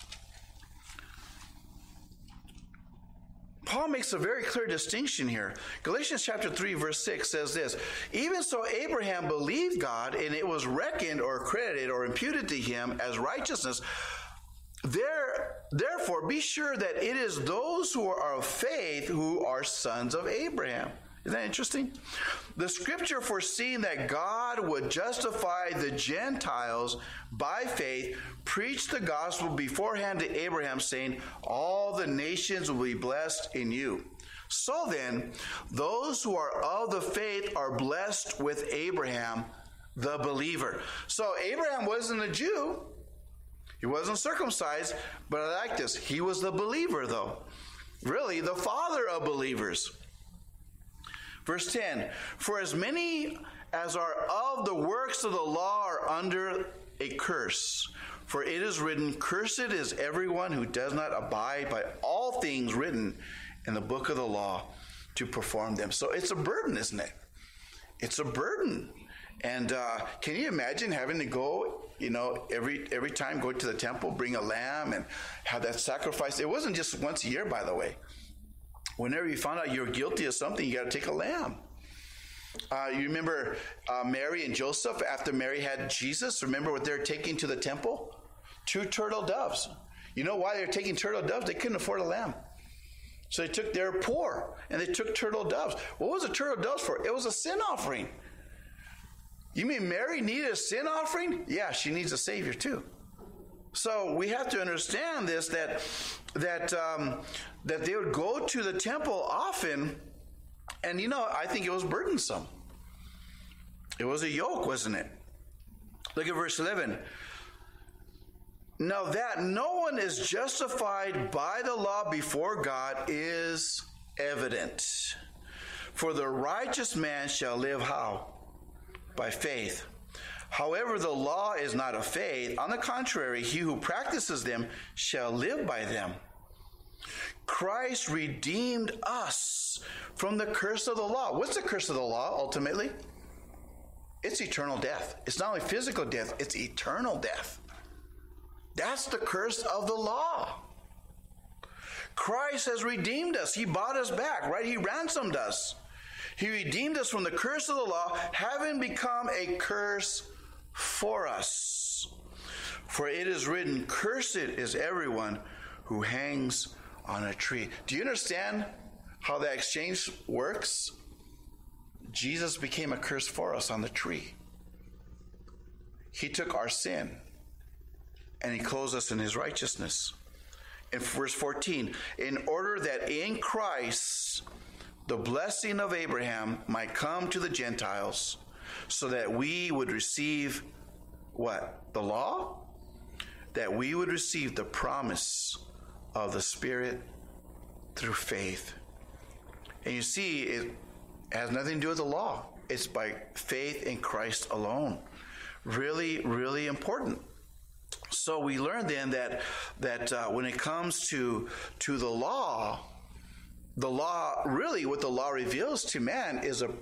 Paul makes a very clear distinction here. Galatians chapter 3, verse 6 says this, even so Abraham believed God, and it was reckoned or credited or imputed to him as righteousness. Therefore, be sure that it is those who are of faith who are sons of Abraham. Isn't that interesting? The scripture foreseeing that God would justify the Gentiles by faith preached the gospel beforehand to Abraham, saying, all the nations will be blessed in you. So then, those who are of the faith are blessed with Abraham, the believer. So Abraham wasn't a Jew. He wasn't circumcised, but I like this. He was the believer, though. Really, the father of believers. Verse 10, for as many as are of the works of the law are under a curse. For it is written, cursed is everyone who does not abide by all things written in the book of the law to perform them. So it's a burden, isn't it? It's a burden. And can you imagine having to go, every time go to the temple, bring a lamb and have that sacrifice? It wasn't just once a year, by the way. Whenever you found out you're guilty of something, you got to take a lamb. You remember Mary and Joseph, after Mary had Jesus, remember what they're taking to the temple? 2 turtle doves. You know why they're taking turtle doves? They couldn't afford a lamb. So they were poor, and they took turtle doves. What was a turtle doves for? It was a sin offering. You mean Mary needed a sin offering? Yeah, she needs a Savior too. So we have to understand this, that they would go to the temple often, and I think it was burdensome. It was a yoke, wasn't it? Look at verse 11. Now that no one is justified by the law before God is evident. For the righteous man shall live how? By faith. However, the law is not of faith. On the contrary, he who practices them shall live by them. Christ redeemed us from the curse of the law. What's the curse of the law, ultimately? It's eternal death. It's not only physical death, it's eternal death. That's the curse of the law. Christ has redeemed us. He bought us back, right? He ransomed us. He redeemed us from the curse of the law, having become a curse for us. For it is written, cursed is everyone who hangs on a tree. Do you understand how that exchange works? Jesus became a curse for us on the tree. He took our sin and he clothes us in his righteousness. In verse 14, in order that in Christ the blessing of Abraham might come to the Gentiles, so that we would receive what? The law? That we would receive the promise of the Spirit through faith. And you see, it has nothing to do with the law. It's by faith in Christ alone. Really, really important. So we learned then that when it comes to the law, really what the law reveals to man is the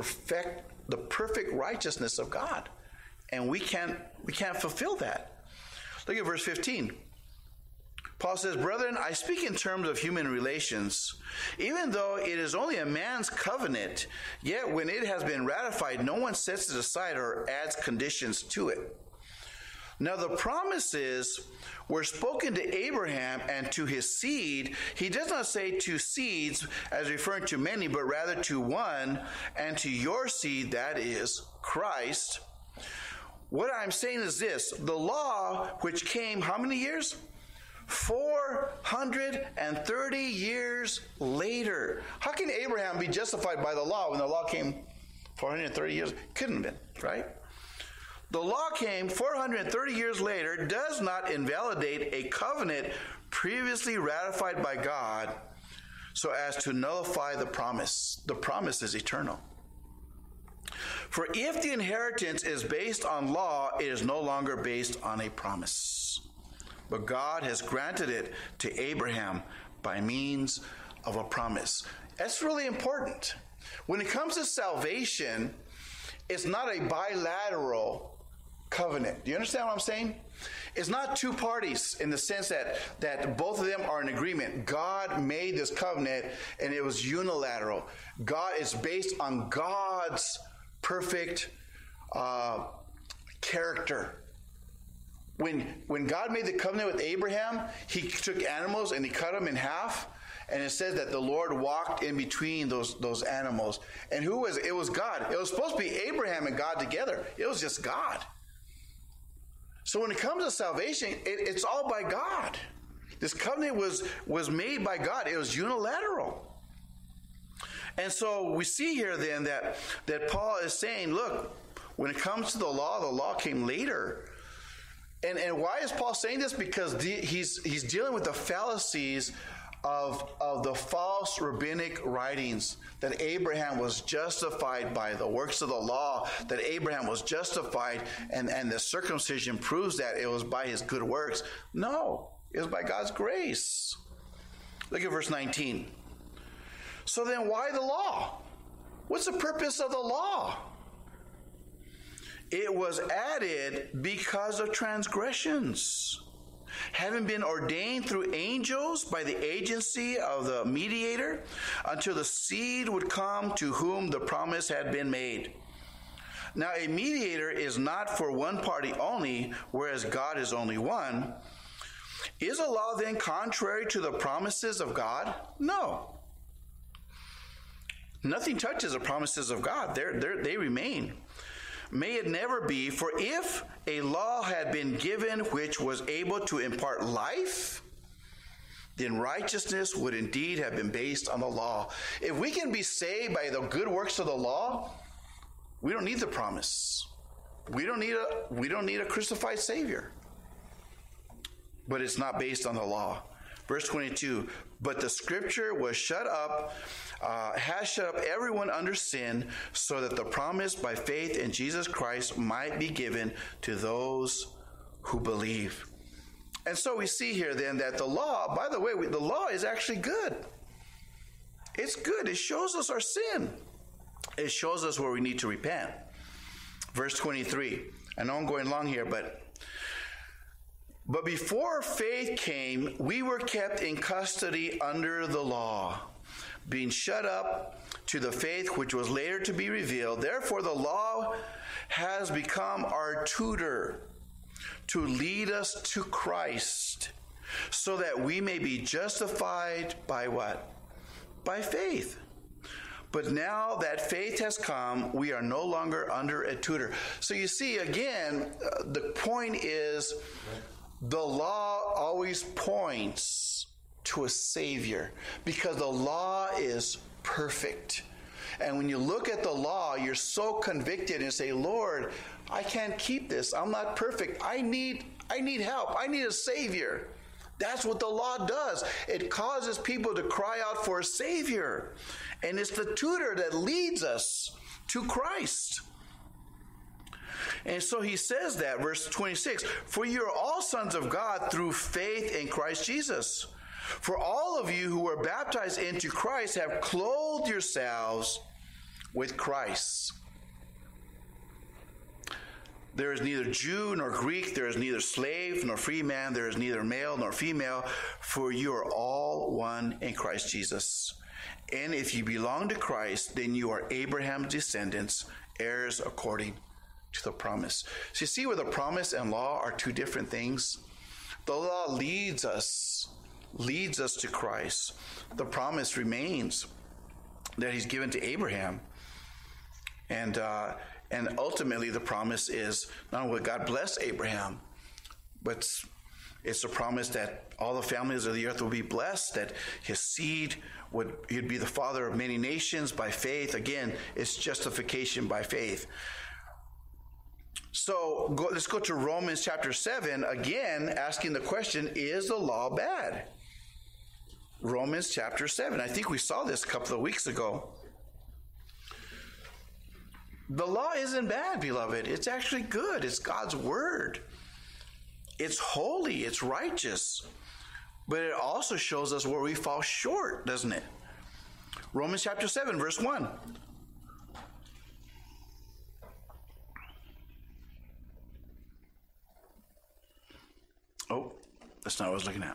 perfect righteousness of God. And we can't fulfill that. Look at verse 15. Paul says, brethren, I speak in terms of human relations. Even though it is only a man's covenant, yet when it has been ratified, no one sets it aside or adds conditions to it. Now the promises were spoken to Abraham and to his seed. He does not say to seeds as referring to many, but rather to one, and to your seed, that is Christ. What I'm saying is this: the law, which came how many years? 430 years later. How can Abraham be justified by the law when the law came 430 years? Couldn't have been, right? The law came 430 years later, does not invalidate a covenant previously ratified by God so as to nullify the promise. The promise is eternal. For if the inheritance is based on law, it is no longer based on a promise. But God has granted it to Abraham by means of a promise. That's really important. When it comes to salvation, it's not a bilateral covenant. Do you understand what I'm saying? It's not two parties in the sense that both of them are in agreement. God made this covenant and it was unilateral. God is based on God's perfect character. When God made the covenant with Abraham, he took animals and he cut them in half. And it says that the Lord walked in between those animals. And who was it? It was God. It was supposed to be Abraham and God together. It was just God. So when it comes to salvation, it's all by God. This covenant was made by God. It was unilateral. And so we see here then that Paul is saying, look, when it comes to the law came later. And why is Paul saying this? Because he's dealing with the fallacies of the false rabbinic writings, that Abraham was justified by the works of the law, that Abraham was justified and the circumcision proves that it was by his good works. No, it was by God's grace. Look at verse 19. So then why the law? What's the purpose of the law? It was added because of transgressions, having been ordained through angels by the agency of the mediator, until the seed would come to whom the promise had been made. Now a mediator is not for one party only, whereas God is only one. Is a law then contrary to the promises of God? No. Nothing touches the promises of God. They remain. May it never be, for if a law had been given which was able to impart life, then righteousness would indeed have been based on the law. If we can be saved by the good works of the law, we don't need the promise. We don't need a crucified Savior. But it's not based on the law. Verse 22, but the scripture was has shut up everyone under sin, so that the promise by faith in Jesus Christ might be given to those who believe. And so we see here then that the law, by the way, the law is actually good. It's good. It shows us our sin. It shows us where we need to repent. Verse 23. I know I'm going long here, but before faith came, we were kept in custody under the law, being shut up to the faith which was later to be revealed. Therefore, the law has become our tutor to lead us to Christ, so that we may be justified by what? By faith. But now that faith has come, we are no longer under a tutor. So you see, again, the point is, the law always points to a Savior, because the law is perfect. And when you look at the law, you're so convicted and say, Lord, I can't keep this. I'm not perfect. I need help. I need a Savior. That's what the law does. It causes people to cry out for a Savior. And it's the tutor that leads us to Christ. And so he says that, verse 26, for you are all sons of God through faith in Christ Jesus. For all of you who were baptized into Christ have clothed yourselves with Christ. There is neither Jew nor Greek, there is neither slave nor free man, there is neither male nor female, for you are all one in Christ Jesus. And if you belong to Christ, then you are Abraham's descendants, heirs according to the promise. So you see where the promise and law are two different things? The law leads us to Christ. The promise remains that he's given to Abraham. And ultimately the promise is not only God bless Abraham, but it's a promise that all the families of the earth will be blessed, that his seed he'd be the father of many nations by faith. Again, it's justification by faith. So let's go to Romans chapter 7, again, asking the question, is the law bad? Romans chapter 7. I think we saw this a couple of weeks ago. The law isn't bad, beloved. It's actually good. It's God's word. It's holy. It's righteous. But it also shows us where we fall short, doesn't it? Romans chapter 7, verse 1. That's not what I was looking at.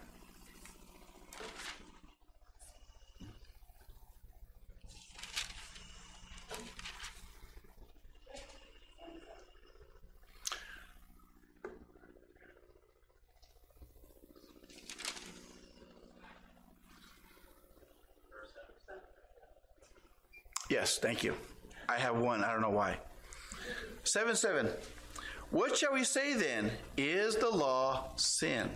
Yes, thank you. I have one. I don't know why. 7:7. What shall we say then? Is the law sin?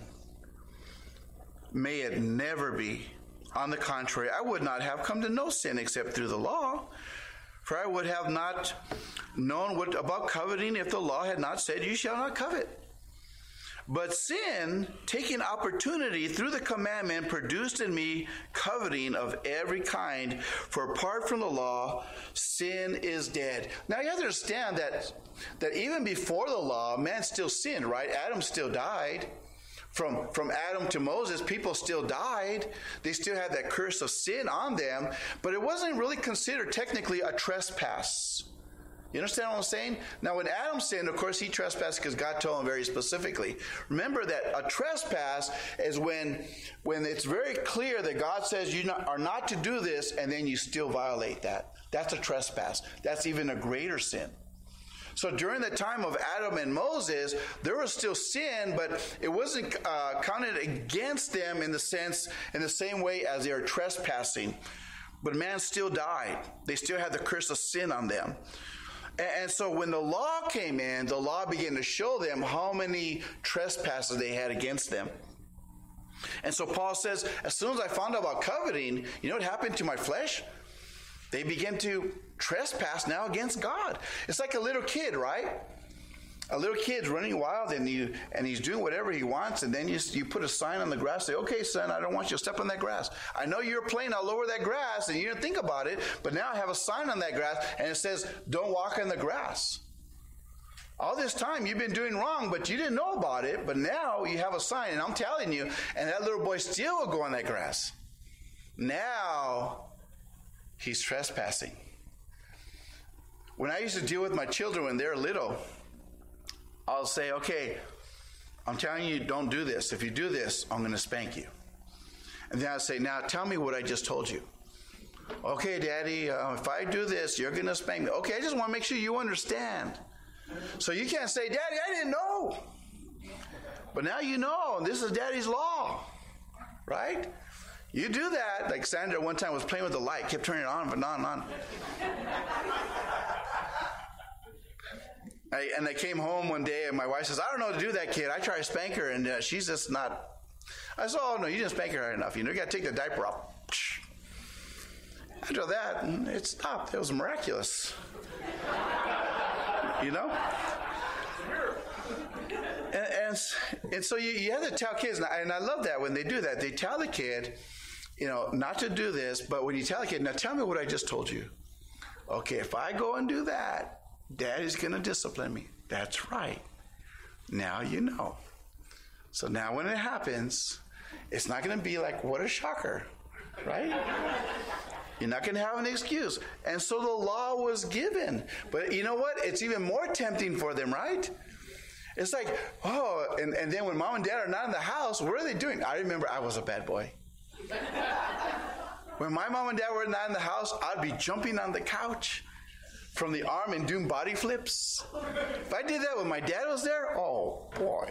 May it never be. On the contrary, I would not have come to know sin except through the law. For I would have not known what about coveting if the law had not said, you shall not covet. But sin, taking opportunity through the commandment, produced in me coveting of every kind. For apart from the law, sin is dead. Now you have to understand that even before the law, man still sinned, right? Adam still died. From Adam to Moses, people still died. They still had that curse of sin on them. But it wasn't really considered technically a trespass. You understand what I'm saying? Now, when Adam sinned, of course, he trespassed because God told him very specifically. Remember that a trespass is when it's very clear that God says you are not to do this, and then you still violate that. That's a trespass. That's even a greater sin. So during the time of Adam and Moses, there was still sin, but it wasn't counted against them in the same way as they are trespassing. But man still died. They still had the curse of sin on them. And so when the law came in, the law began to show them how many trespasses they had against them. And so Paul says, as soon as I found out about coveting, you know what happened to my flesh? They began to trespass now against God. It's like a little kid, right? A little kid's running wild and he's doing whatever he wants, and then you put a sign on the grass, say, okay, son, I don't want you to step on that grass. I know you're playing all over that grass and you didn't think about it, but now I have a sign on that grass and it says, don't walk on the grass. All this time you've been doing wrong, but you didn't know about it, but now you have a sign, and I'm telling you, and that little boy still will go on that grass. Now he's trespassing. When I used to deal with my children when they're little, I'll say, okay, I'm telling you, don't do this. If you do this, I'm going to spank you. And then I'll say, now tell me what I just told you. Okay, Daddy, if I do this, you're going to spank me. Okay, I just want to make sure you understand. So you can't say, Daddy, I didn't know. But now you know, and this is Daddy's law, right? You do that. Like Sandra one time was playing with the light, kept turning it on, but on and on. And I came home one day, and my wife says, I don't know how to do that, kid. I try to spank her, and she's just not. I said, oh, no, you didn't spank her hard enough. You got to take the diaper off. After that, it stopped. It was miraculous. You know? And so you have to tell kids, and I love that when they do that. They tell the kid, not to do this, but when you tell the kid, now tell me what I just told you. Okay, if I go and do that, Daddy's going to discipline me. That's right. Now you know. So now when it happens, it's not going to be like, what a shocker, right? You're not going to have an excuse. And so the law was given. But you know what? It's even more tempting for them, right? It's like, oh, and then when mom and dad are not in the house, what are they doing? I remember I was a bad boy. When my mom and dad were not in the house, I'd be jumping on the couch from the arm and doing body flips. If I did that when my dad was there, oh boy.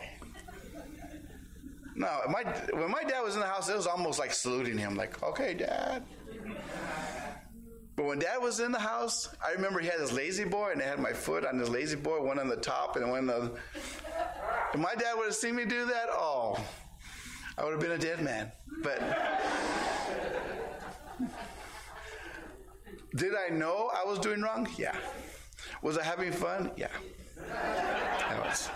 No, when my dad was in the house, it was almost like saluting him, like, okay, Dad. But when Dad was in the house, I remember he had his lazy boy, and I had my foot on his lazy boy, one on the top and one on the. If my dad would have seen me do that, oh, I would have been a dead man. But did I know I was doing wrong? Yeah. Was I having fun? Yeah. I was.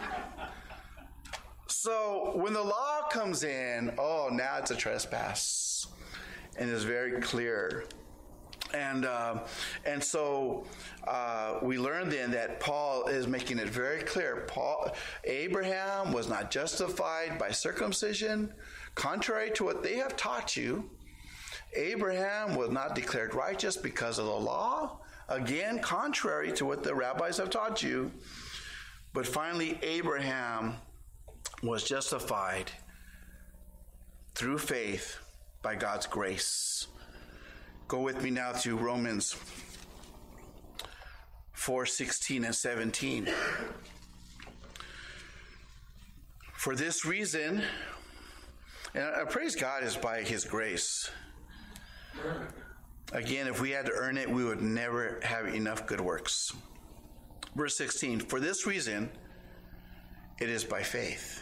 So when the law comes in, oh, now it's a trespass. And it's very clear. And so we learned then that Paul is making it very clear. Abraham was not justified by circumcision. Contrary to what they have taught you, Abraham was not declared righteous because of the law. Again, contrary to what the rabbis have taught you. But finally, Abraham was justified through faith by God's grace. Go with me now to Romans 4:16 and 17. For this reason, and I praise God is by his grace. Again, if we had to earn it, we would never have enough good works. Verse 16, for this reason, it is by faith,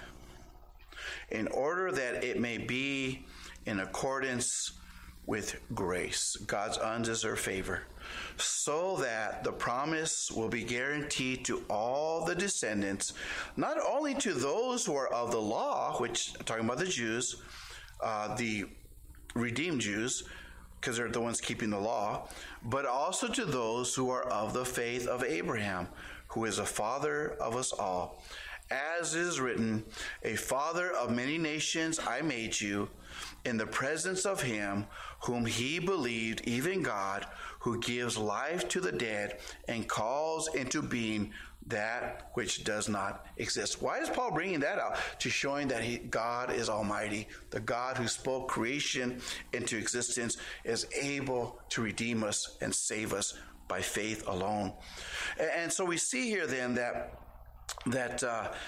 in order that it may be in accordance with grace, God's undeserved favor, so that the promise will be guaranteed to all the descendants, not only to those who are of the law, which, talking about the Jews, the redeemed Jews, because they're the ones keeping the law, but also to those who are of the faith of Abraham, who is a father of us all. As is written, a father of many nations I made you, in the presence of him whom he believed, even God, who gives life to the dead and calls into being that which does not exist. Why is Paul bringing that out? To showing that God is almighty. The God who spoke creation into existence is able to redeem us and save us by faith alone. And so we see here then that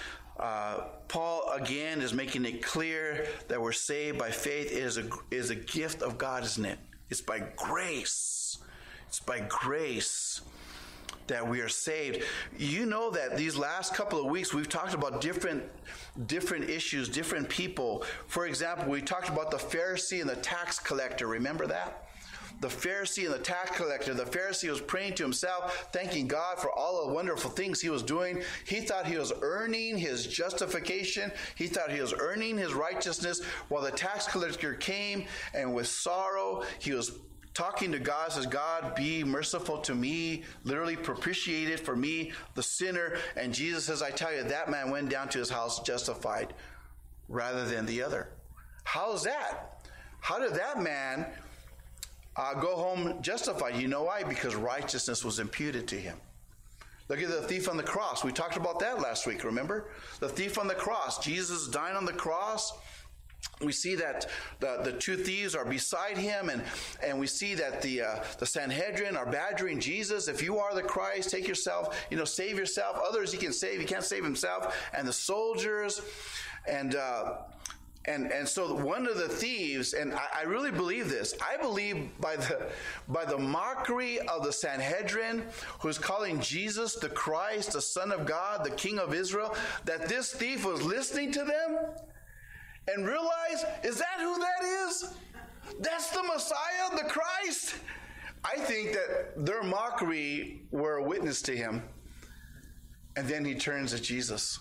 Paul again is making it clear that we're saved by faith. It is a gift of God, isn't it? It's by grace. It's by grace that we are saved. You know that these last couple of weeks we've talked about different issues, different people. For example, we talked about the Pharisee and the tax collector. Remember that? The Pharisee and the tax collector. The Pharisee was praying to himself, thanking God for all the wonderful things he was doing. He thought he was earning his justification. He thought he was earning his righteousness, while the tax collector came and with sorrow, he was talking to God, says, God, be merciful to me, literally propitiated for me, the sinner. And Jesus says, I tell you, that man went down to his house justified rather than the other. How's that? How did that man go home justified? You know why? Because righteousness was imputed to him. Look at the thief on the cross. We talked about that last week, remember? The thief on the cross. Jesus dying on the cross. We see that the two thieves are beside him, and we see that the Sanhedrin are badgering Jesus. If you are the Christ, take yourself, save yourself. Others he can save. He can't save himself. And the soldiers, and so one of the thieves, and I really believe this, I believe by the mockery of the Sanhedrin, who's calling Jesus the Christ, the Son of God, the King of Israel, that this thief was listening to them and realized, is that who that is? That's the Messiah, the Christ. I think that their mockery were a witness to him. And then he turns to Jesus.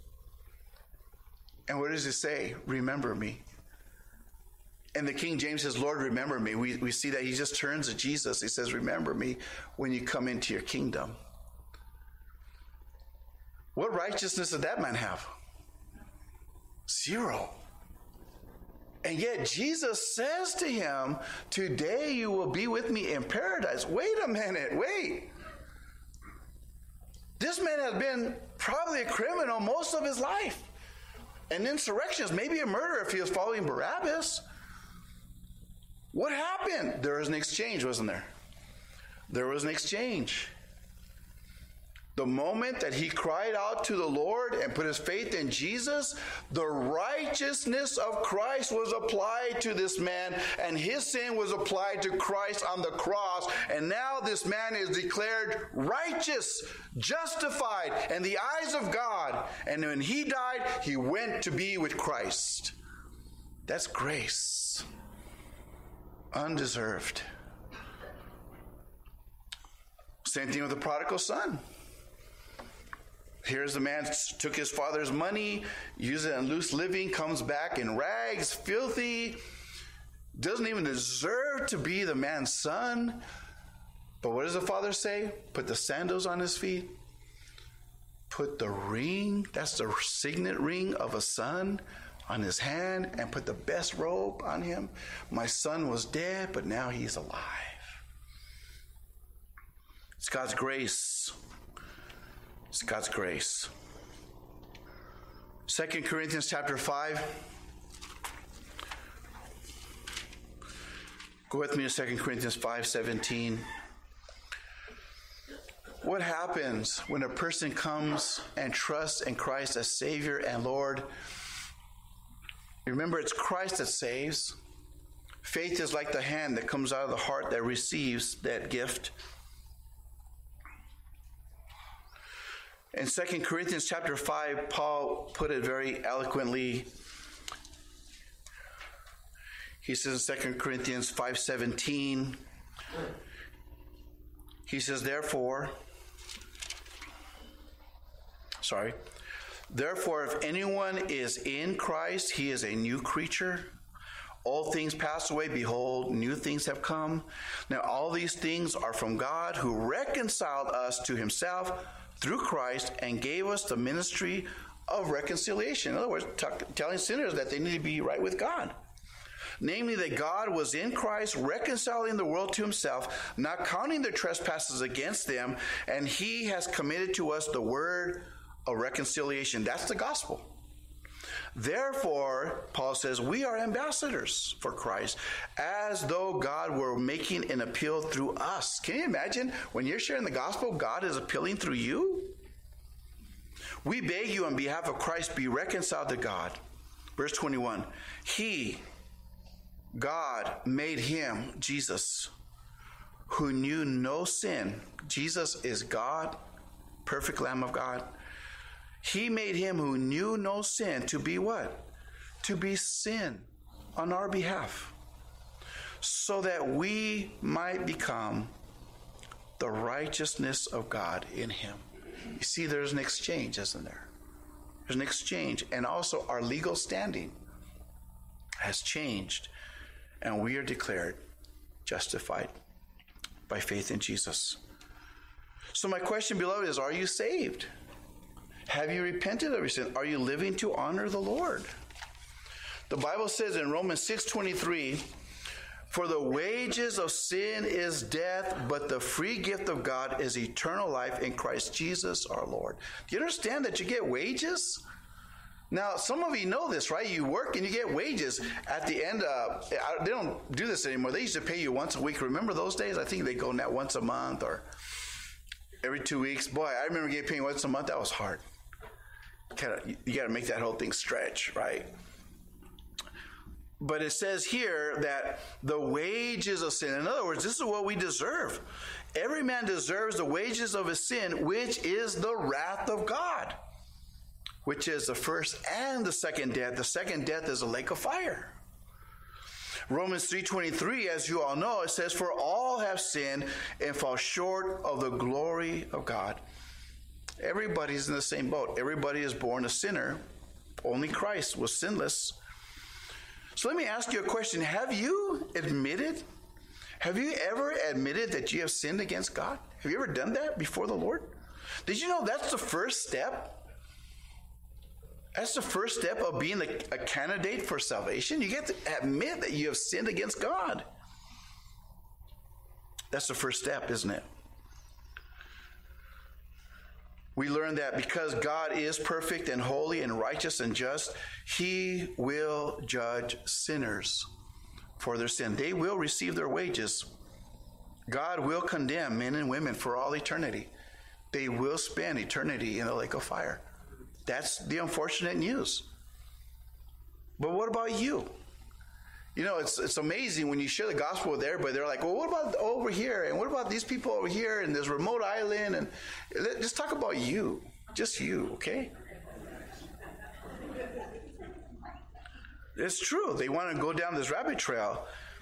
And what does he say? Remember me. And the King James says, Lord, remember me. We see that he just turns to Jesus. He says, remember me when you come into your kingdom. What righteousness did that man have? Zero. And yet Jesus says to him, today you will be with me in paradise. Wait a minute, wait. This man has been probably a criminal most of his life. An insurrectionist, maybe a murderer if he was following Barabbas. What happened? There was an exchange, wasn't there? There was an exchange. The moment that he cried out to the Lord and put his faith in Jesus, the righteousness of Christ was applied to this man, and his sin was applied to Christ on the cross. And now this man is declared righteous, justified in the eyes of God. And when he died, he went to be with Christ. That's grace. Undeserved. Same thing with the prodigal son. Here's the man took his father's money, used it in loose living, comes back in rags, filthy, doesn't even deserve to be the man's son. But what does the father say? Put the sandals on his feet. Put the ring, that's the signet ring of a son, on his hand, and put the best robe on him. My son was dead, but now he's alive. It's God's grace. It's God's grace. 2 Corinthians chapter 5, Go with me to 2 Corinthians 5:17. What happens when a person comes and trusts in Christ as Savior and Lord? Remember, it's Christ that saves. Faith is like the hand that comes out of the heart that receives that gift. In 2 Corinthians chapter 5, Paul put it very eloquently. He says in 2 Corinthians 5:17, he says, Therefore, if anyone is in Christ, he is a new creature. All things pass away. Behold, new things have come. Now all these things are from God, who reconciled us to himself through Christ and gave us the ministry of reconciliation. In other words, telling sinners that they need to be right with God. Namely, that God was in Christ, reconciling the world to himself, not counting their trespasses against them, and he has committed to us the word of reconciliation. That's the gospel. Therefore, Paul says, we are ambassadors for Christ, as though God were making an appeal through us. Can you imagine when you're sharing the gospel, God is appealing through you? We beg you on behalf of Christ, be reconciled to God. Verse 21, God made him, Jesus, who knew no sin. Jesus is God, perfect Lamb of God. He made him who knew no sin to be what? To be sin on our behalf, so that we might become the righteousness of God in him. You see, there's an exchange, isn't there? There's an exchange. And also our legal standing has changed. And we are declared justified by faith in Jesus. So my question, beloved, is, are you saved? Have you repented of your sin? Are you living to honor the Lord? The Bible says in Romans 6:23, for the wages of sin is death, but the free gift of God is eternal life in Christ Jesus our Lord. Do you understand that you get wages? Now, some of you know this, right? You work and you get wages at the end. They don't do this anymore. They used to pay you once a week. Remember those days? I think they go now once a month or every 2 weeks. Boy, I remember getting paid once a month. That was hard. You got to make that whole thing stretch, right? But it says here that the wages of sin, in other words, this is what we deserve. Every man deserves the wages of his sin, which is the wrath of God, which is the first and the second death. The second death is a lake of fire. Romans 3:23, as you all know, it says, for all have sinned and fall short of the glory of God. Everybody's in the same boat. Everybody is born a sinner. Only Christ was sinless. So let me ask you a question. Have you ever admitted that you have sinned against God? Have you ever done that before the Lord? Did you know that's the first step? That's the first step of being a candidate for salvation. You get to admit that you have sinned against God. That's the first step, isn't it? We learn that because God is perfect and holy and righteous and just, he will judge sinners for their sin. They will receive their wages. God will condemn men and women for all eternity. They will spend eternity in the lake of fire. That's the unfortunate news. But what about you? You know, it's amazing when you share the gospel with everybody. They're like, well, what about over here? And what about these people over here in this remote island? And just talk about you. Just you, okay? It's true. They want to go down this rabbit trail.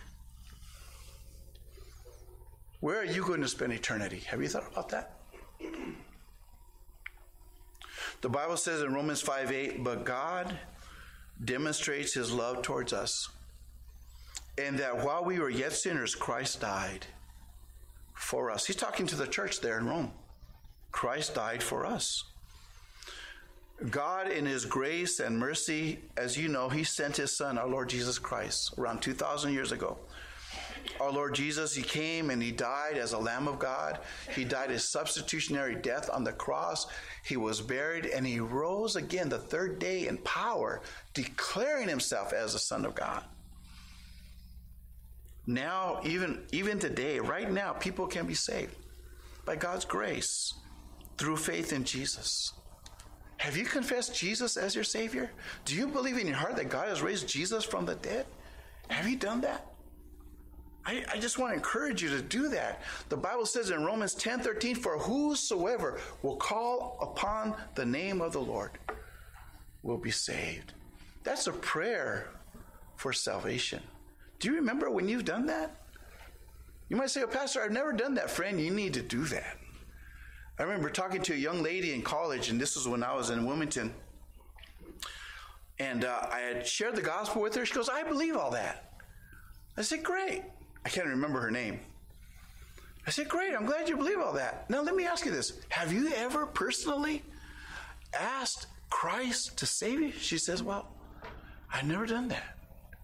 Where are you going to spend eternity? Have you thought about that? The Bible says in Romans 5:8, but God demonstrates his love towards us, and that while we were yet sinners, Christ died for us. He's talking to the church there in Rome. Christ died for us. God, in his grace and mercy, as you know, he sent his son, our Lord Jesus Christ, around 2,000 years ago. Our Lord Jesus, he came and he died as a Lamb of God. He died a substitutionary death on the cross. He was buried and he rose again the third day in power, declaring himself as the Son of God. Now, even today, right now, people can be saved by God's grace through faith in Jesus. Have you confessed Jesus as your Savior? Do you believe in your heart that God has raised Jesus from the dead? Have you done that? I just want to encourage you to do that. The Bible says in Romans 10:13, for whosoever will call upon the name of the Lord will be saved. That's a prayer for salvation. Do you remember when you've done that? You might say, oh, Pastor, I've never done that. Friend, you need to do that. I remember talking to a young lady in college, and this was when I was in Wilmington, and I had shared the gospel with her. She goes, I believe all that. I said, great. I can't remember her name. I said, great, I'm glad you believe all that. Now, let me ask you this. Have you ever personally asked Christ to save you? She says, well, I've never done that.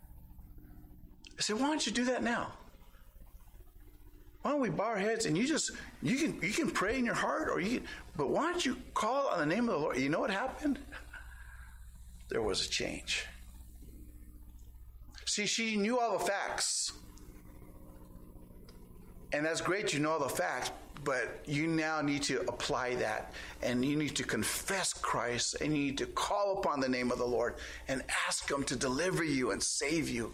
I said, why don't you do that now? Why don't we bow our heads and you can pray in your heart, but why don't you call on the name of the Lord? You know what happened? There was a change. See, she knew all the facts. And that's great, you know all the facts, but you now need to apply that, and you need to confess Christ, and you need to call upon the name of the Lord and ask Him to deliver you and save you.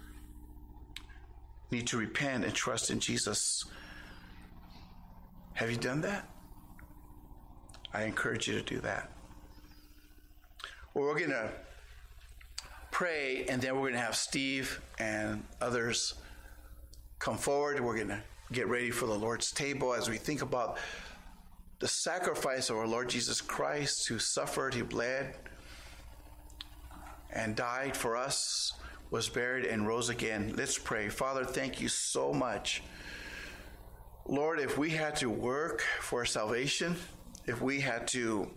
You need to repent and trust in Jesus. Have you done that? I encourage you to do that. Well, we're going to pray, and then we're going to have Steve and others come forward. We're going to get ready for the Lord's table as we think about the sacrifice of our Lord Jesus Christ, who suffered, He bled, and died for us, was buried, and rose again. Let's pray. Father, thank you so much. Lord, if we had to work for salvation, if we had to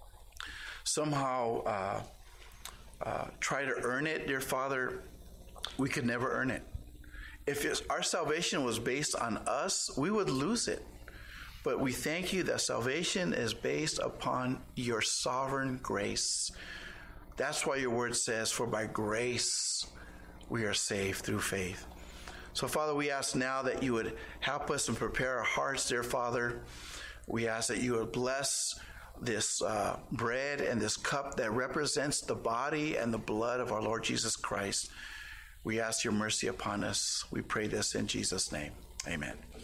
somehow try to earn it, dear Father, we could never earn it. If our salvation was based on us, we would lose it. But we thank you that salvation is based upon your sovereign grace. That's why your word says, for by grace we are saved through faith. So, Father, we ask now that you would help us and prepare our hearts, dear Father. We ask that you would bless this bread and this cup that represents the body and the blood of our Lord Jesus Christ. We ask your mercy upon us. We pray this in Jesus' name. Amen.